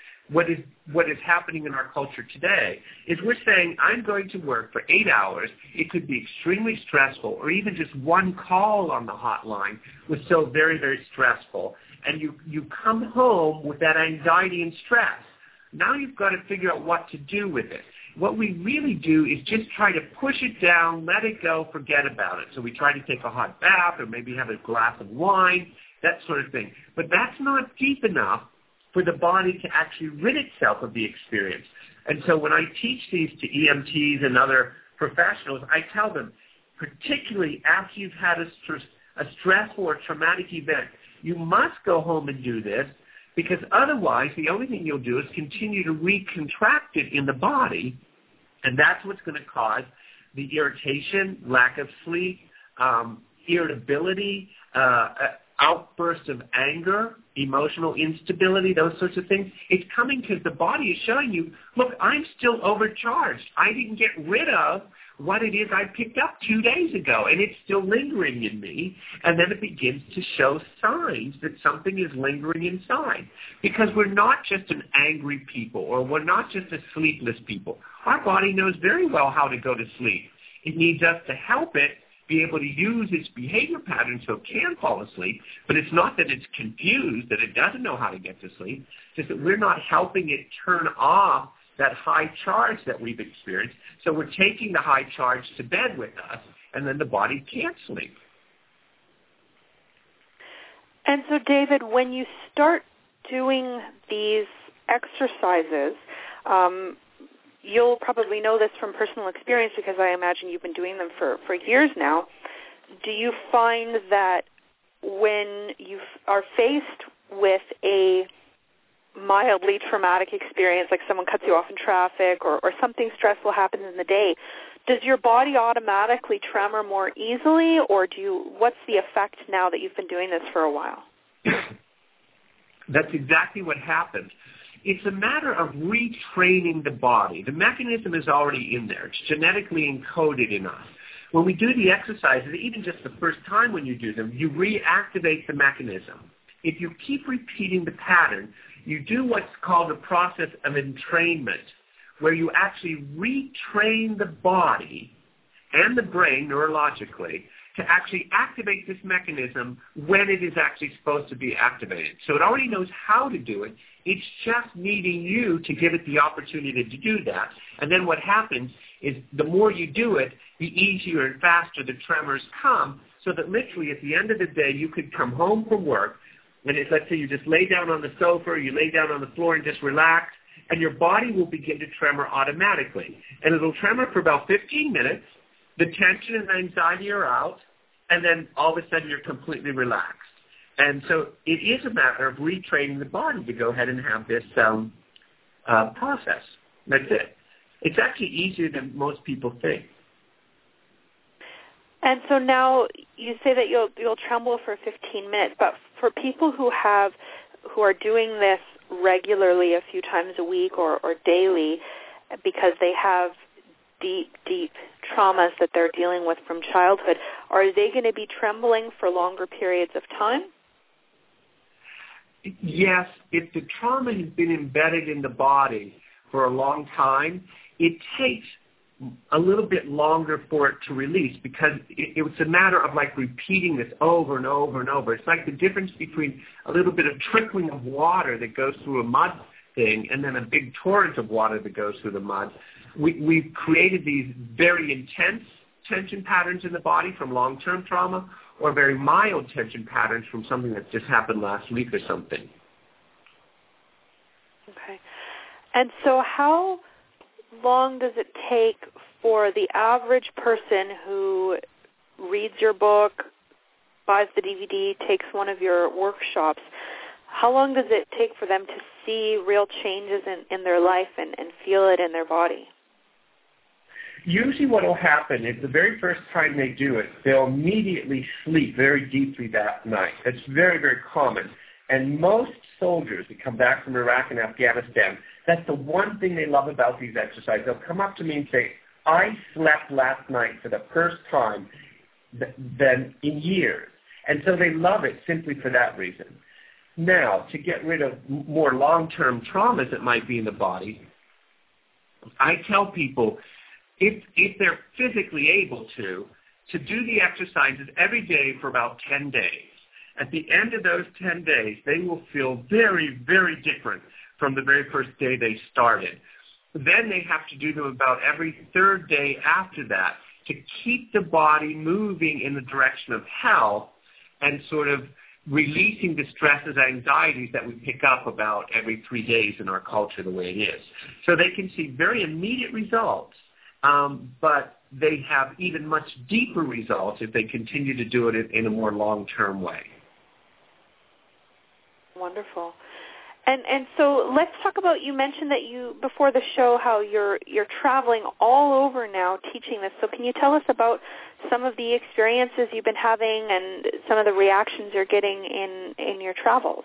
is happening in our culture today is we're saying, I'm going to work for 8 hours. It could be extremely stressful, or even just one call on the hotline was so very, very stressful. And you come home with that anxiety and stress. Now you've got to figure out what to do with it. What we really do is just try to push it down, let it go, forget about it. So we try to take a hot bath or maybe have a glass of wine, that sort of thing. But that's not deep enough for the body to actually rid itself of the experience. And so when I teach these to EMTs and other professionals, I tell them, particularly after you've had a stressful or traumatic event, you must go home and do this, because otherwise the only thing you'll do is continue to recontract it in the body, and that's what's going to cause the irritation, lack of sleep, irritability, outbursts of anger, emotional instability, those sorts of things. It's coming because the body is showing you, look, I'm still overcharged. I didn't get rid of what it is I picked up 2 days ago, and it's still lingering in me. And then it begins to show signs that something is lingering inside, because we're not just an angry people, or we're not just a sleepless people. Our body knows very well how to go to sleep. It needs us to help it be able to use its behavior patterns so it can fall asleep, but it's not that it's confused, that it doesn't know how to get to sleep. It's just that we're not helping it turn off that high charge that we've experienced. So we're taking the high charge to bed with us, and then the body can't sleep. And so, David, when you start doing these exercises, you'll probably know this from personal experience, because I imagine you've been doing them for years now. Do you find that when you are faced with a mildly traumatic experience, like someone cuts you off in traffic or something stressful happens in the day, does your body automatically tremor more easily, or what's the effect now that you've been doing this for a while? That's exactly what happens. It's a matter of retraining the body. The mechanism is already in there. It's genetically encoded in us. When we do the exercises, even just the first time when you do them, you reactivate the mechanism. If you keep repeating the pattern, you do what's called a process of entrainment, where you actually retrain the body and the brain neurologically to actually activate this mechanism when it is actually supposed to be activated. So it already knows how to do it. It's just needing you to give it the opportunity to do that. And then what happens is the more you do it, the easier and faster the tremors come, so that literally at the end of the day, you could come home from work, and let's say you just lay down on the sofa or you lay down on the floor and just relax, and your body will begin to tremor automatically. And it'll tremor for about 15 minutes. The tension and anxiety are out, and then all of a sudden you're completely relaxed. And so it is a matter of retraining the body to go ahead and have this process. That's it. It's actually easier than most people think. And so now you say that you'll tremble for 15 minutes, but for people who are doing this regularly a few times a week or daily because they have deep traumas that they're dealing with from childhood, are they going to be trembling for longer periods of time? Yes, if the trauma has been embedded in the body for a long time, it takes a little bit longer for it to release, because it's a matter of like repeating this over and over and over. It's like the difference between a little bit of trickling of water that goes through a mud thing and then a big torrent of water that goes through the mud. We've created these very intense tension patterns in the body from long-term trauma, or very mild tension patterns from something that just happened last week or something. Okay. And so how long does it take for the average person who reads your book, buys the DVD, takes one of your workshops, how long does it take for them to see real changes in their life and feel it in their body? Usually what will happen is the very first time they do it, they'll immediately sleep very deeply that night. That's very, very common. And most soldiers that come back from Iraq and Afghanistan, that's the one thing they love about these exercises. They'll come up to me and say, I slept last night for the first time than in years. And so they love it simply for that reason. Now, to get rid of more long-term traumas that might be in the body, I tell people, if they're physically able to do the exercises every day for about 10 days. At the end of those 10 days, they will feel very, very different from the very first day they started. Then they have to do them about every third day after that to keep the body moving in the direction of health and sort of releasing the stresses, anxieties that we pick up about every 3 days in our culture the way it is. So they can see very immediate results. But they have even much deeper results if they continue to do it in a more long-term way. Wonderful. And so let's talk about, you mentioned that you, before the show, how you're traveling all over now teaching this. So can you tell us about some of the experiences you've been having and some of the reactions you're getting in your travels?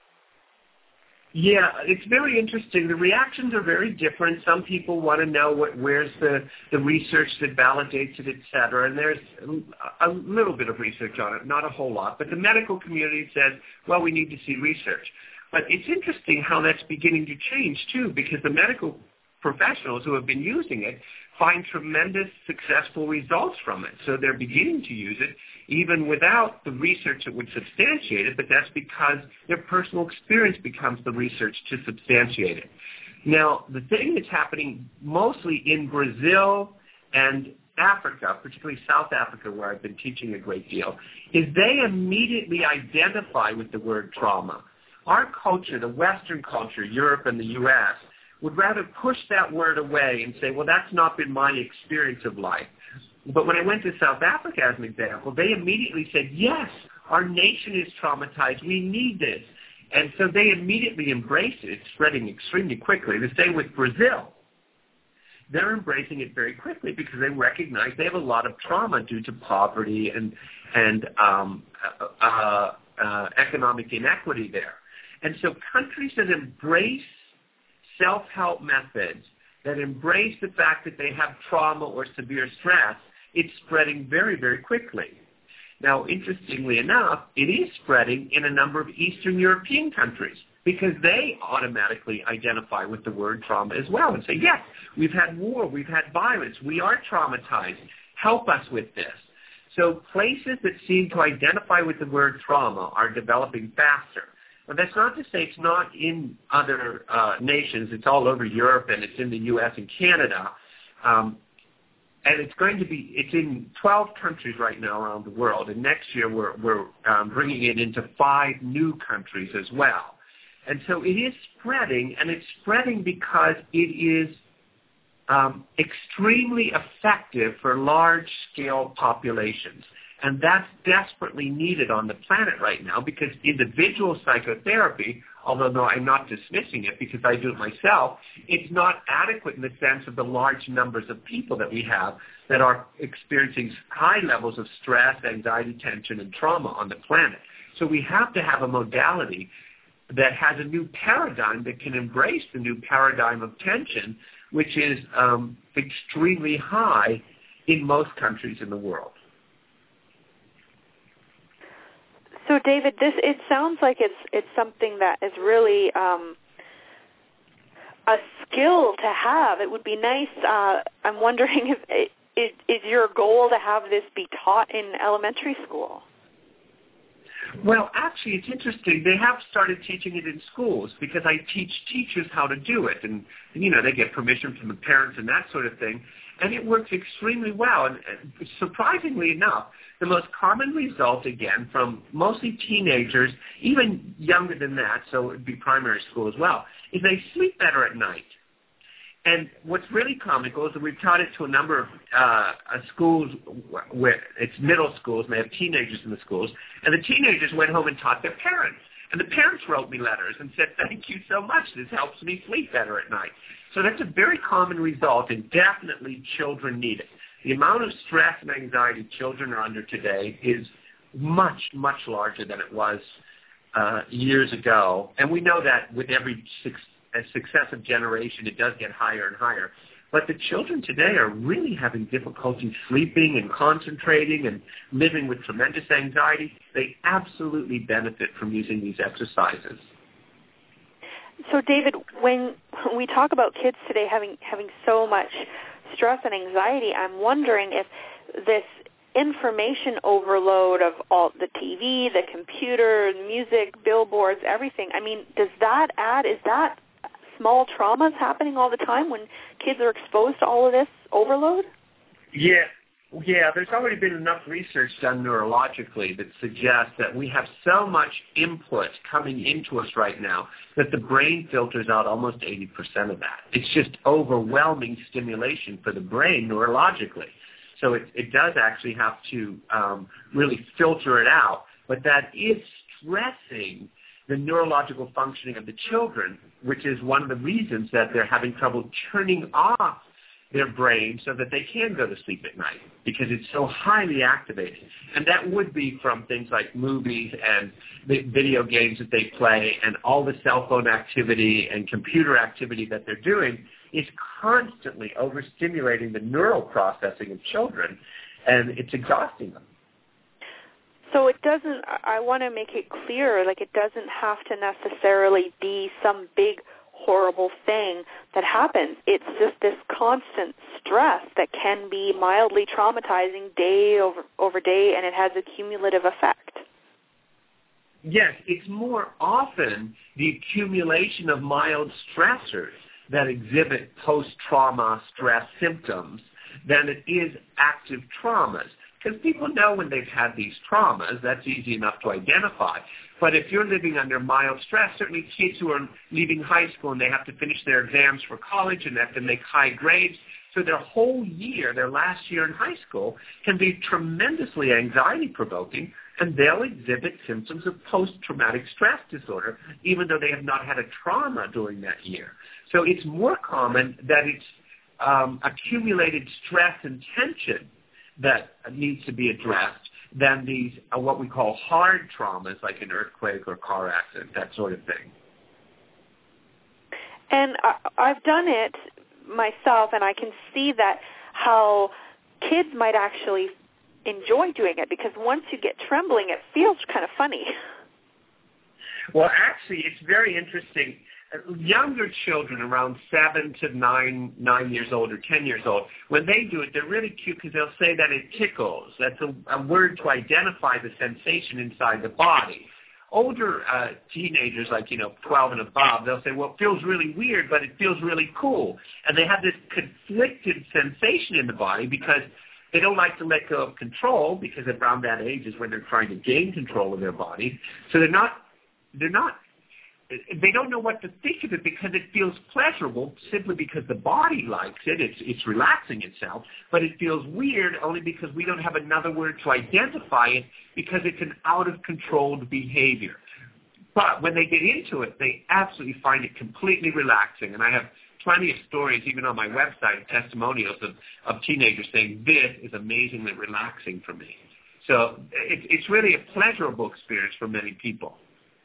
Yeah, it's very interesting. The reactions are very different. Some people want to know where's the research that validates it, et cetera, and there's a little bit of research on it, not a whole lot. But the medical community says, well, we need to see research. But it's interesting how that's beginning to change, too, because the medical professionals who have been using it find tremendous successful results from it. So they're beginning to use it even without the research that would substantiate it, but that's because their personal experience becomes the research to substantiate it. Now, the thing that's happening mostly in Brazil and Africa, particularly South Africa, where I've been teaching a great deal, is they immediately identify with the word trauma. Our culture, the Western culture, Europe and the U.S., would rather push that word away and say, well, that's not been my experience of life. But when I went to South Africa, as an example, they immediately said, yes, our nation is traumatized. We need this. And so they immediately embraced it. It's spreading extremely quickly. The same with Brazil. They're embracing it very quickly because they recognize they have a lot of trauma due to poverty and economic inequity there. And so countries that embrace self-help methods, that embrace the fact that they have trauma or severe stress, it's spreading very, very quickly. Now, interestingly enough, it is spreading in a number of Eastern European countries. because they automatically identify with the word trauma as well and say, yes, we've had war, we've had violence, we are traumatized, help us with this. So places that seem to identify with the word trauma are developing faster. But that's not to say it's not in other nations. It's all over Europe, and it's in the U.S. and Canada. And it's in 12 countries right now around the world. And next year we're bringing it into 5 new countries as well. And so it is spreading, and it's spreading because it is extremely effective for large-scale populations. And that's desperately needed on the planet right now because individual psychotherapy, although no, I'm not dismissing it because I do it myself, it's not adequate in the sense of the large numbers of people that we have that are experiencing high levels of stress, anxiety, tension, and trauma on the planet. So we have to have a modality that has a new paradigm that can embrace the new paradigm of tension, which is extremely high in most countries in the world. So, David, it sounds like it's something that is really a skill to have. It would be nice. I'm wondering if is your goal to have this be taught in elementary school? Well, actually, it's interesting. They have started teaching it in schools because I teach teachers how to do it, and they get permission from the parents and that sort of thing, and it works extremely well. And surprisingly enough, the most common result, again, from mostly teenagers, even younger than that, so it would be primary school as well, is they sleep better at night. And what's really comical is that we've taught it to a number of schools where it's middle schools, and they have teenagers in the schools, and the teenagers went home and taught their parents. And the parents wrote me letters and said, thank you so much. This helps me sleep better at night. So that's a very common result, and definitely children need it. The amount of stress and anxiety children are under today is much, much larger than it was years ago. And we know that with every successive generation, it does get higher and higher. But the children today are really having difficulty sleeping and concentrating and living with tremendous anxiety. They absolutely benefit from using these exercises. So, David, when we talk about kids today having so much stress and anxiety, I'm wondering if this information overload of all the TV, the computer, music, billboards, everything, I mean, is that small traumas happening all the time when kids are exposed to all of this overload? Yeah, there's already been enough research done neurologically that suggests that we have so much input coming into us right now that the brain filters out almost 80% of that. It's just overwhelming stimulation for the brain neurologically. So it does actually have to really filter it out. But that is stressing the neurological functioning of the children, which is one of the reasons that they're having trouble turning off their brain so that they can go to sleep at night, because it's so highly activated. And that would be from things like movies and the video games that they play, and all the cell phone activity and computer activity that they're doing is constantly overstimulating the neural processing of children, and it's exhausting them. So it doesn't, I want to make it clear, like it doesn't have to necessarily be some big horrible thing that happens. It's just this constant stress that can be mildly traumatizing day over day, and it has a cumulative effect. Yes, it's more often the accumulation of mild stressors that exhibit post-trauma stress symptoms than it is active traumas. Because people know when they've had these traumas, that's easy enough to identify. But if you're living under mild stress, certainly kids who are leaving high school and they have to finish their exams for college and they have to make high grades, so their whole year, their last year in high school, can be tremendously anxiety-provoking, and they'll exhibit symptoms of post-traumatic stress disorder, even though they have not had a trauma during that year. So it's more common that it's accumulated stress and tension that needs to be addressed than these what we call hard traumas, like an earthquake or car accident, that sort of thing. And I've done it myself, and I can see that how kids might actually enjoy doing it, because once you get trembling, it feels kind of funny. Well, actually, it's very interesting. Younger children, around 7 to 9 years old or 10 years old, when they do it, they're really cute because they'll say that it tickles. That's a word to identify the sensation inside the body. Older teenagers, like, 12 and above, they'll say, well, it feels really weird, but it feels really cool. And they have this conflicted sensation in the body because they don't like to let go of control, because around that age is when they're trying to gain control of their body. So they don't know what to think of it because it feels pleasurable simply because the body likes it. It's relaxing itself, but it feels weird only because we don't have another word to identify it because it's an out-of-controlled behavior. But when they get into it, they absolutely find it completely relaxing. And I have plenty of stories, even on my website, testimonials of teenagers saying, this is amazingly relaxing for me. So it's really a pleasurable experience for many people.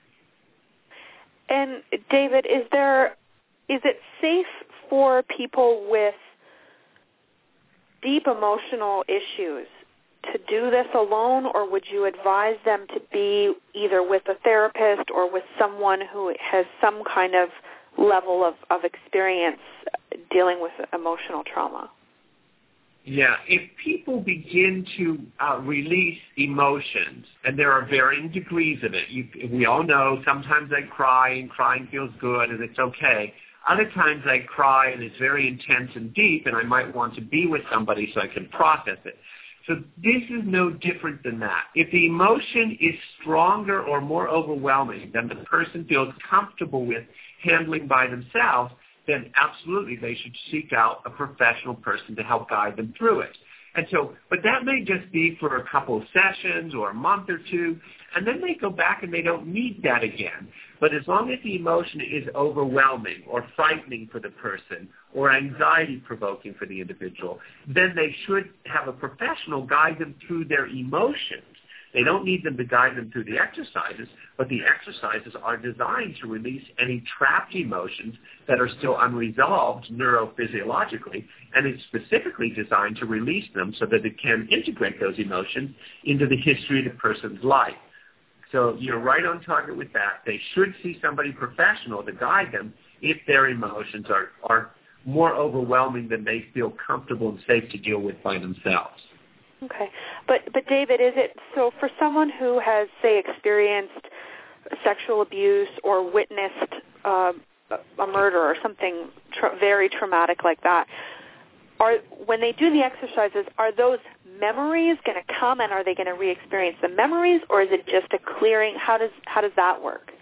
And David, is it safe for people with deep emotional issues to do this alone, or would you advise them to be either with a therapist or with someone who has some kind of level of experience dealing with emotional trauma? Yeah, if people begin to release emotions, and there are varying degrees of it. We all know sometimes I cry, and crying feels good, and it's okay. Other times I cry, and it's very intense and deep, and I might want to be with somebody so I can process it. So this is no different than that. If the emotion is stronger or more overwhelming than the person feels comfortable with handling by themselves, then absolutely they should seek out a professional person to help guide them through it. And so, but that may just be for a couple of sessions or a month or two, and then they go back and they don't need that again. But as long as the emotion is overwhelming or frightening for the person or anxiety-provoking for the individual, then they should have a professional guide them through their emotions. They don't need them to guide them through the exercises, but the exercises are designed to release any trapped emotions that are still unresolved neurophysiologically, and it's specifically designed to release them so that it can integrate those emotions into the history of the person's life. So you're right on target with that. They should see somebody professional to guide them if their emotions are more overwhelming than they feel comfortable and safe to deal with by themselves. Okay. But David, is it so for someone who has, say, experienced sexual abuse or witnessed a murder or something very traumatic like that, when they do the exercises, are those memories going to come, and are they going to re-experience the memories, or is it just a clearing? How does that work?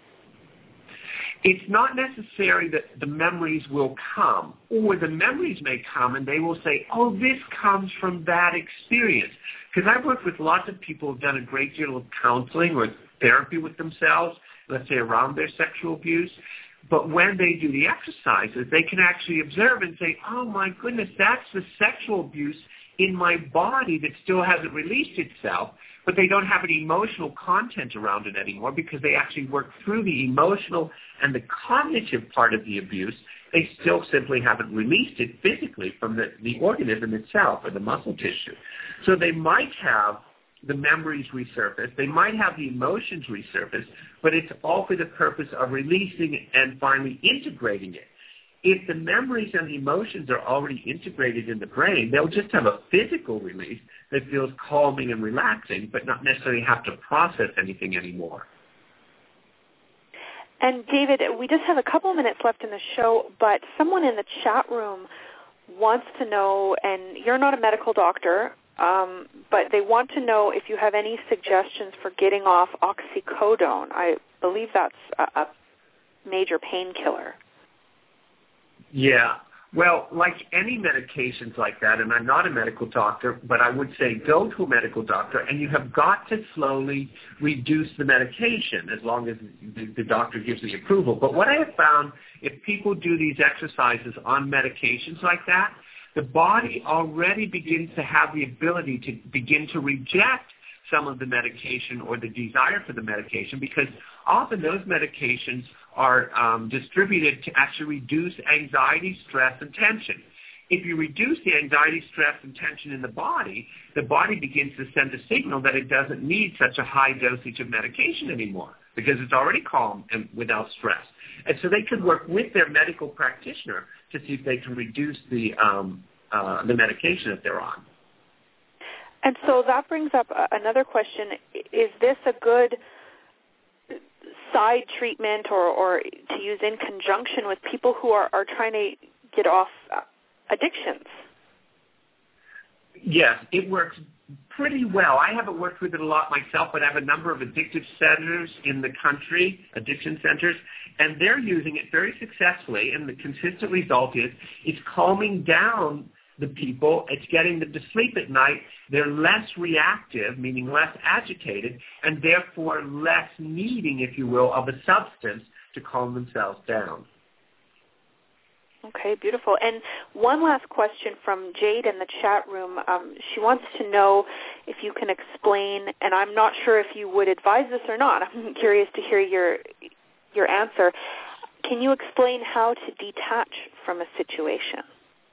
It's not necessary that the memories will come, or the memories may come and they will say, oh, this comes from that experience. Because I've worked with lots of people who have done a great deal of counseling or therapy with themselves, let's say around their sexual abuse. But when they do the exercises, they can actually observe and say, oh, my goodness, that's the sexual abuse in my body that still hasn't released itself. But they don't have any emotional content around it anymore because they actually work through the emotional and the cognitive part of the abuse. They still simply haven't released it physically from the organism itself or the muscle tissue. So they might have the memories resurface, they might have the emotions resurface, but it's all for the purpose of releasing and finally integrating it. If the memories and the emotions are already integrated in the brain, they'll just have a physical release that feels calming and relaxing, but not necessarily have to process anything anymore. And David, we just have a couple of minutes left in the show, but someone in the chat room wants to know, and you're not a medical doctor, but they want to know if you have any suggestions for getting off oxycodone. I believe that's a major painkiller. Yeah. Well, like any medications like that, and I'm not a medical doctor, but I would say go to a medical doctor, and you have got to slowly reduce the medication as long as the doctor gives the approval. But what I have found, if people do these exercises on medications like that, the body already begins to have the ability to begin to reject some of the medication or the desire for the medication, because often those medications are distributed to actually reduce anxiety, stress, and tension. If you reduce the anxiety, stress, and tension in the body begins to send a signal that it doesn't need such a high dosage of medication anymore. because it's already calm and without stress. And so they could work with their medical practitioner to see if they can reduce the medication that they're on. And so that brings up another question. Is this a good side treatment or to use in conjunction with people who are trying to get off addictions? Yes, it works pretty well. I haven't worked with it a lot myself, but I have a number of addictive centers in the country, addiction centers, and they're using it very successfully, and the consistent result is it's calming down the people. It's getting them to sleep at night. They're less reactive, meaning less agitated, and therefore less needing, if you will, of a substance to calm themselves down. Okay, beautiful. And one last question from Jade in the chat room. She wants to know if you can explain, and I'm not sure if you would advise this or not. I'm curious to hear your answer. Can you explain how to detach from a situation?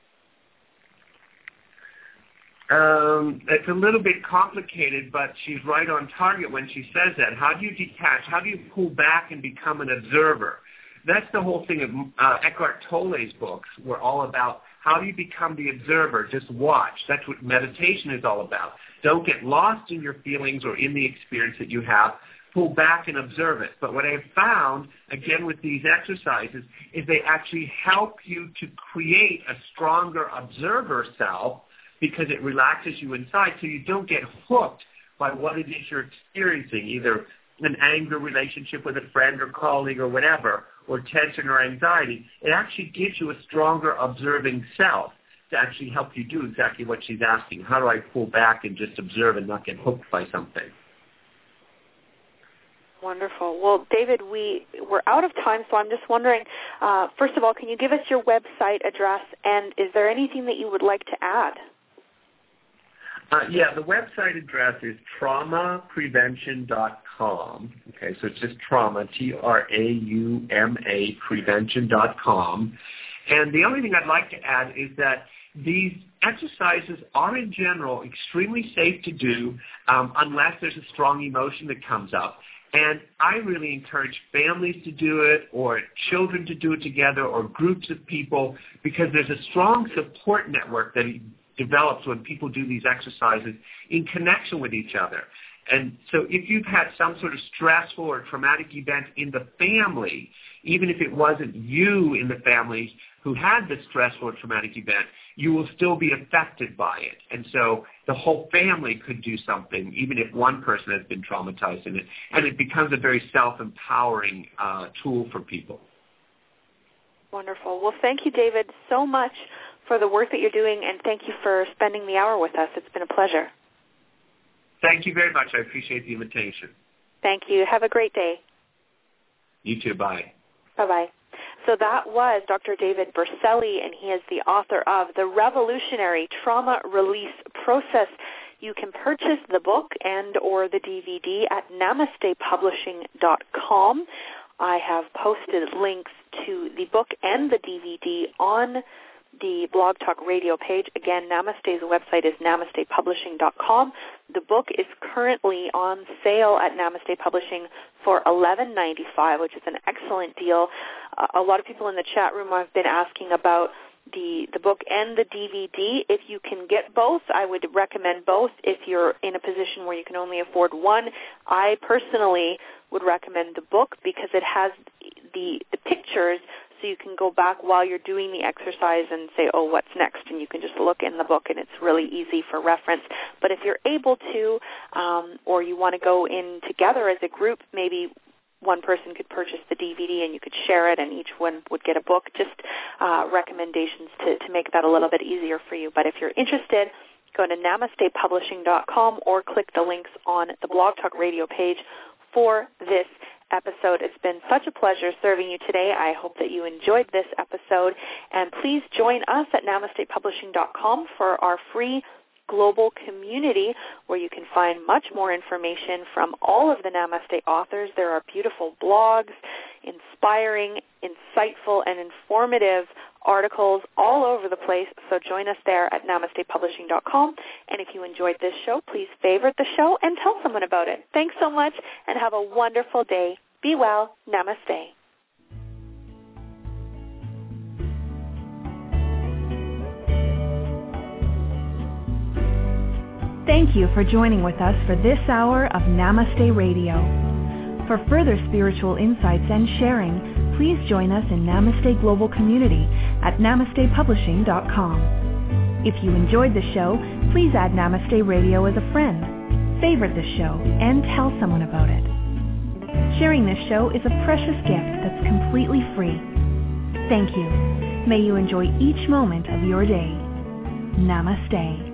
It's a little bit complicated, but she's right on target when she says that. How do you detach? How do you pull back and become an observer? That's the whole thing of Eckhart Tolle's books were all about. How do you become the observer? Just watch. That's what meditation is all about. Don't get lost in your feelings or in the experience that you have. Pull back and observe it. But what I've found, again, with these exercises, is they actually help you to create a stronger observer self because it relaxes you inside so you don't get hooked by what it is you're experiencing, either an anger relationship with a friend or colleague or whatever, or tension or anxiety. It actually gives you a stronger observing self to actually help you do exactly what she's asking. How do I pull back and just observe and not get hooked by something? Wonderful. Well, David, we're out of time, so I'm just wondering, first of all, can you give us your website address, and is there anything that you would like to add? The website address is traumaprevention.com. Okay, so it's just trauma, TRAUMA, prevention.com. And the only thing I'd like to add is that these exercises are, in general, extremely safe to do unless there's a strong emotion that comes up. And I really encourage families to do it or children to do it together or groups of people because there's a strong support network that develops when people do these exercises in connection with each other. And so if you've had some sort of stressful or traumatic event in the family, even if it wasn't you in the family who had the stressful or traumatic event, you will still be affected by it. And so the whole family could do something, even if one person has been traumatized in it. And it becomes a very self-empowering tool for people. Wonderful. Well, thank you, David, so much for the work that you're doing, and thank you for spending the hour with us. It's been a pleasure. Thank you very much. I appreciate the invitation. Thank you. Have a great day. You too. Bye. Bye-bye. So that was Dr. David Berceli, and he is the author of The Revolutionary Trauma Release Process. You can purchase the book and or the DVD at namastepublishing.com. I have posted links to the book and the DVD on the Blog Talk Radio page. Again, Namaste's website is namastepublishing.com. The book is currently on sale at Namaste Publishing for $11.95, which is an excellent deal. A lot of people in the chat room have been asking about the book and the DVD. If you can get both, I would recommend both. If you're in a position where you can only afford one, I personally would recommend the book because it has the pictures, so you can go back while you're doing the exercise and say, oh, what's next? And you can just look in the book, and it's really easy for reference. But if you're able to, or you want to go in together as a group, maybe one person could purchase the DVD and you could share it, and each one would get a book. Just recommendations to make that a little bit easier for you. But if you're interested, go to namastepublishing.com or click the links on the Blog Talk Radio page for this episode. It's been such a pleasure serving you today. I hope that you enjoyed this episode. And please join us at namastepublishing.com for our free global community where you can find much more information from all of the Namaste authors. There are beautiful blogs, inspiring, insightful, and informative articles all over the place. So join us there at namastepublishing.com. And if you enjoyed this show, please favorite the show and tell someone about it. Thanks so much and have a wonderful day. Be well. Namaste. Thank you for joining with us for this hour of Namaste Radio. For further spiritual insights and sharing, please join us in Namaste Global Community at namastepublishing.com. If you enjoyed the show, please add Namaste Radio as a friend, favorite the show, and tell someone about it. Sharing this show is a precious gift that's completely free. Thank you. May you enjoy each moment of your day. Namaste.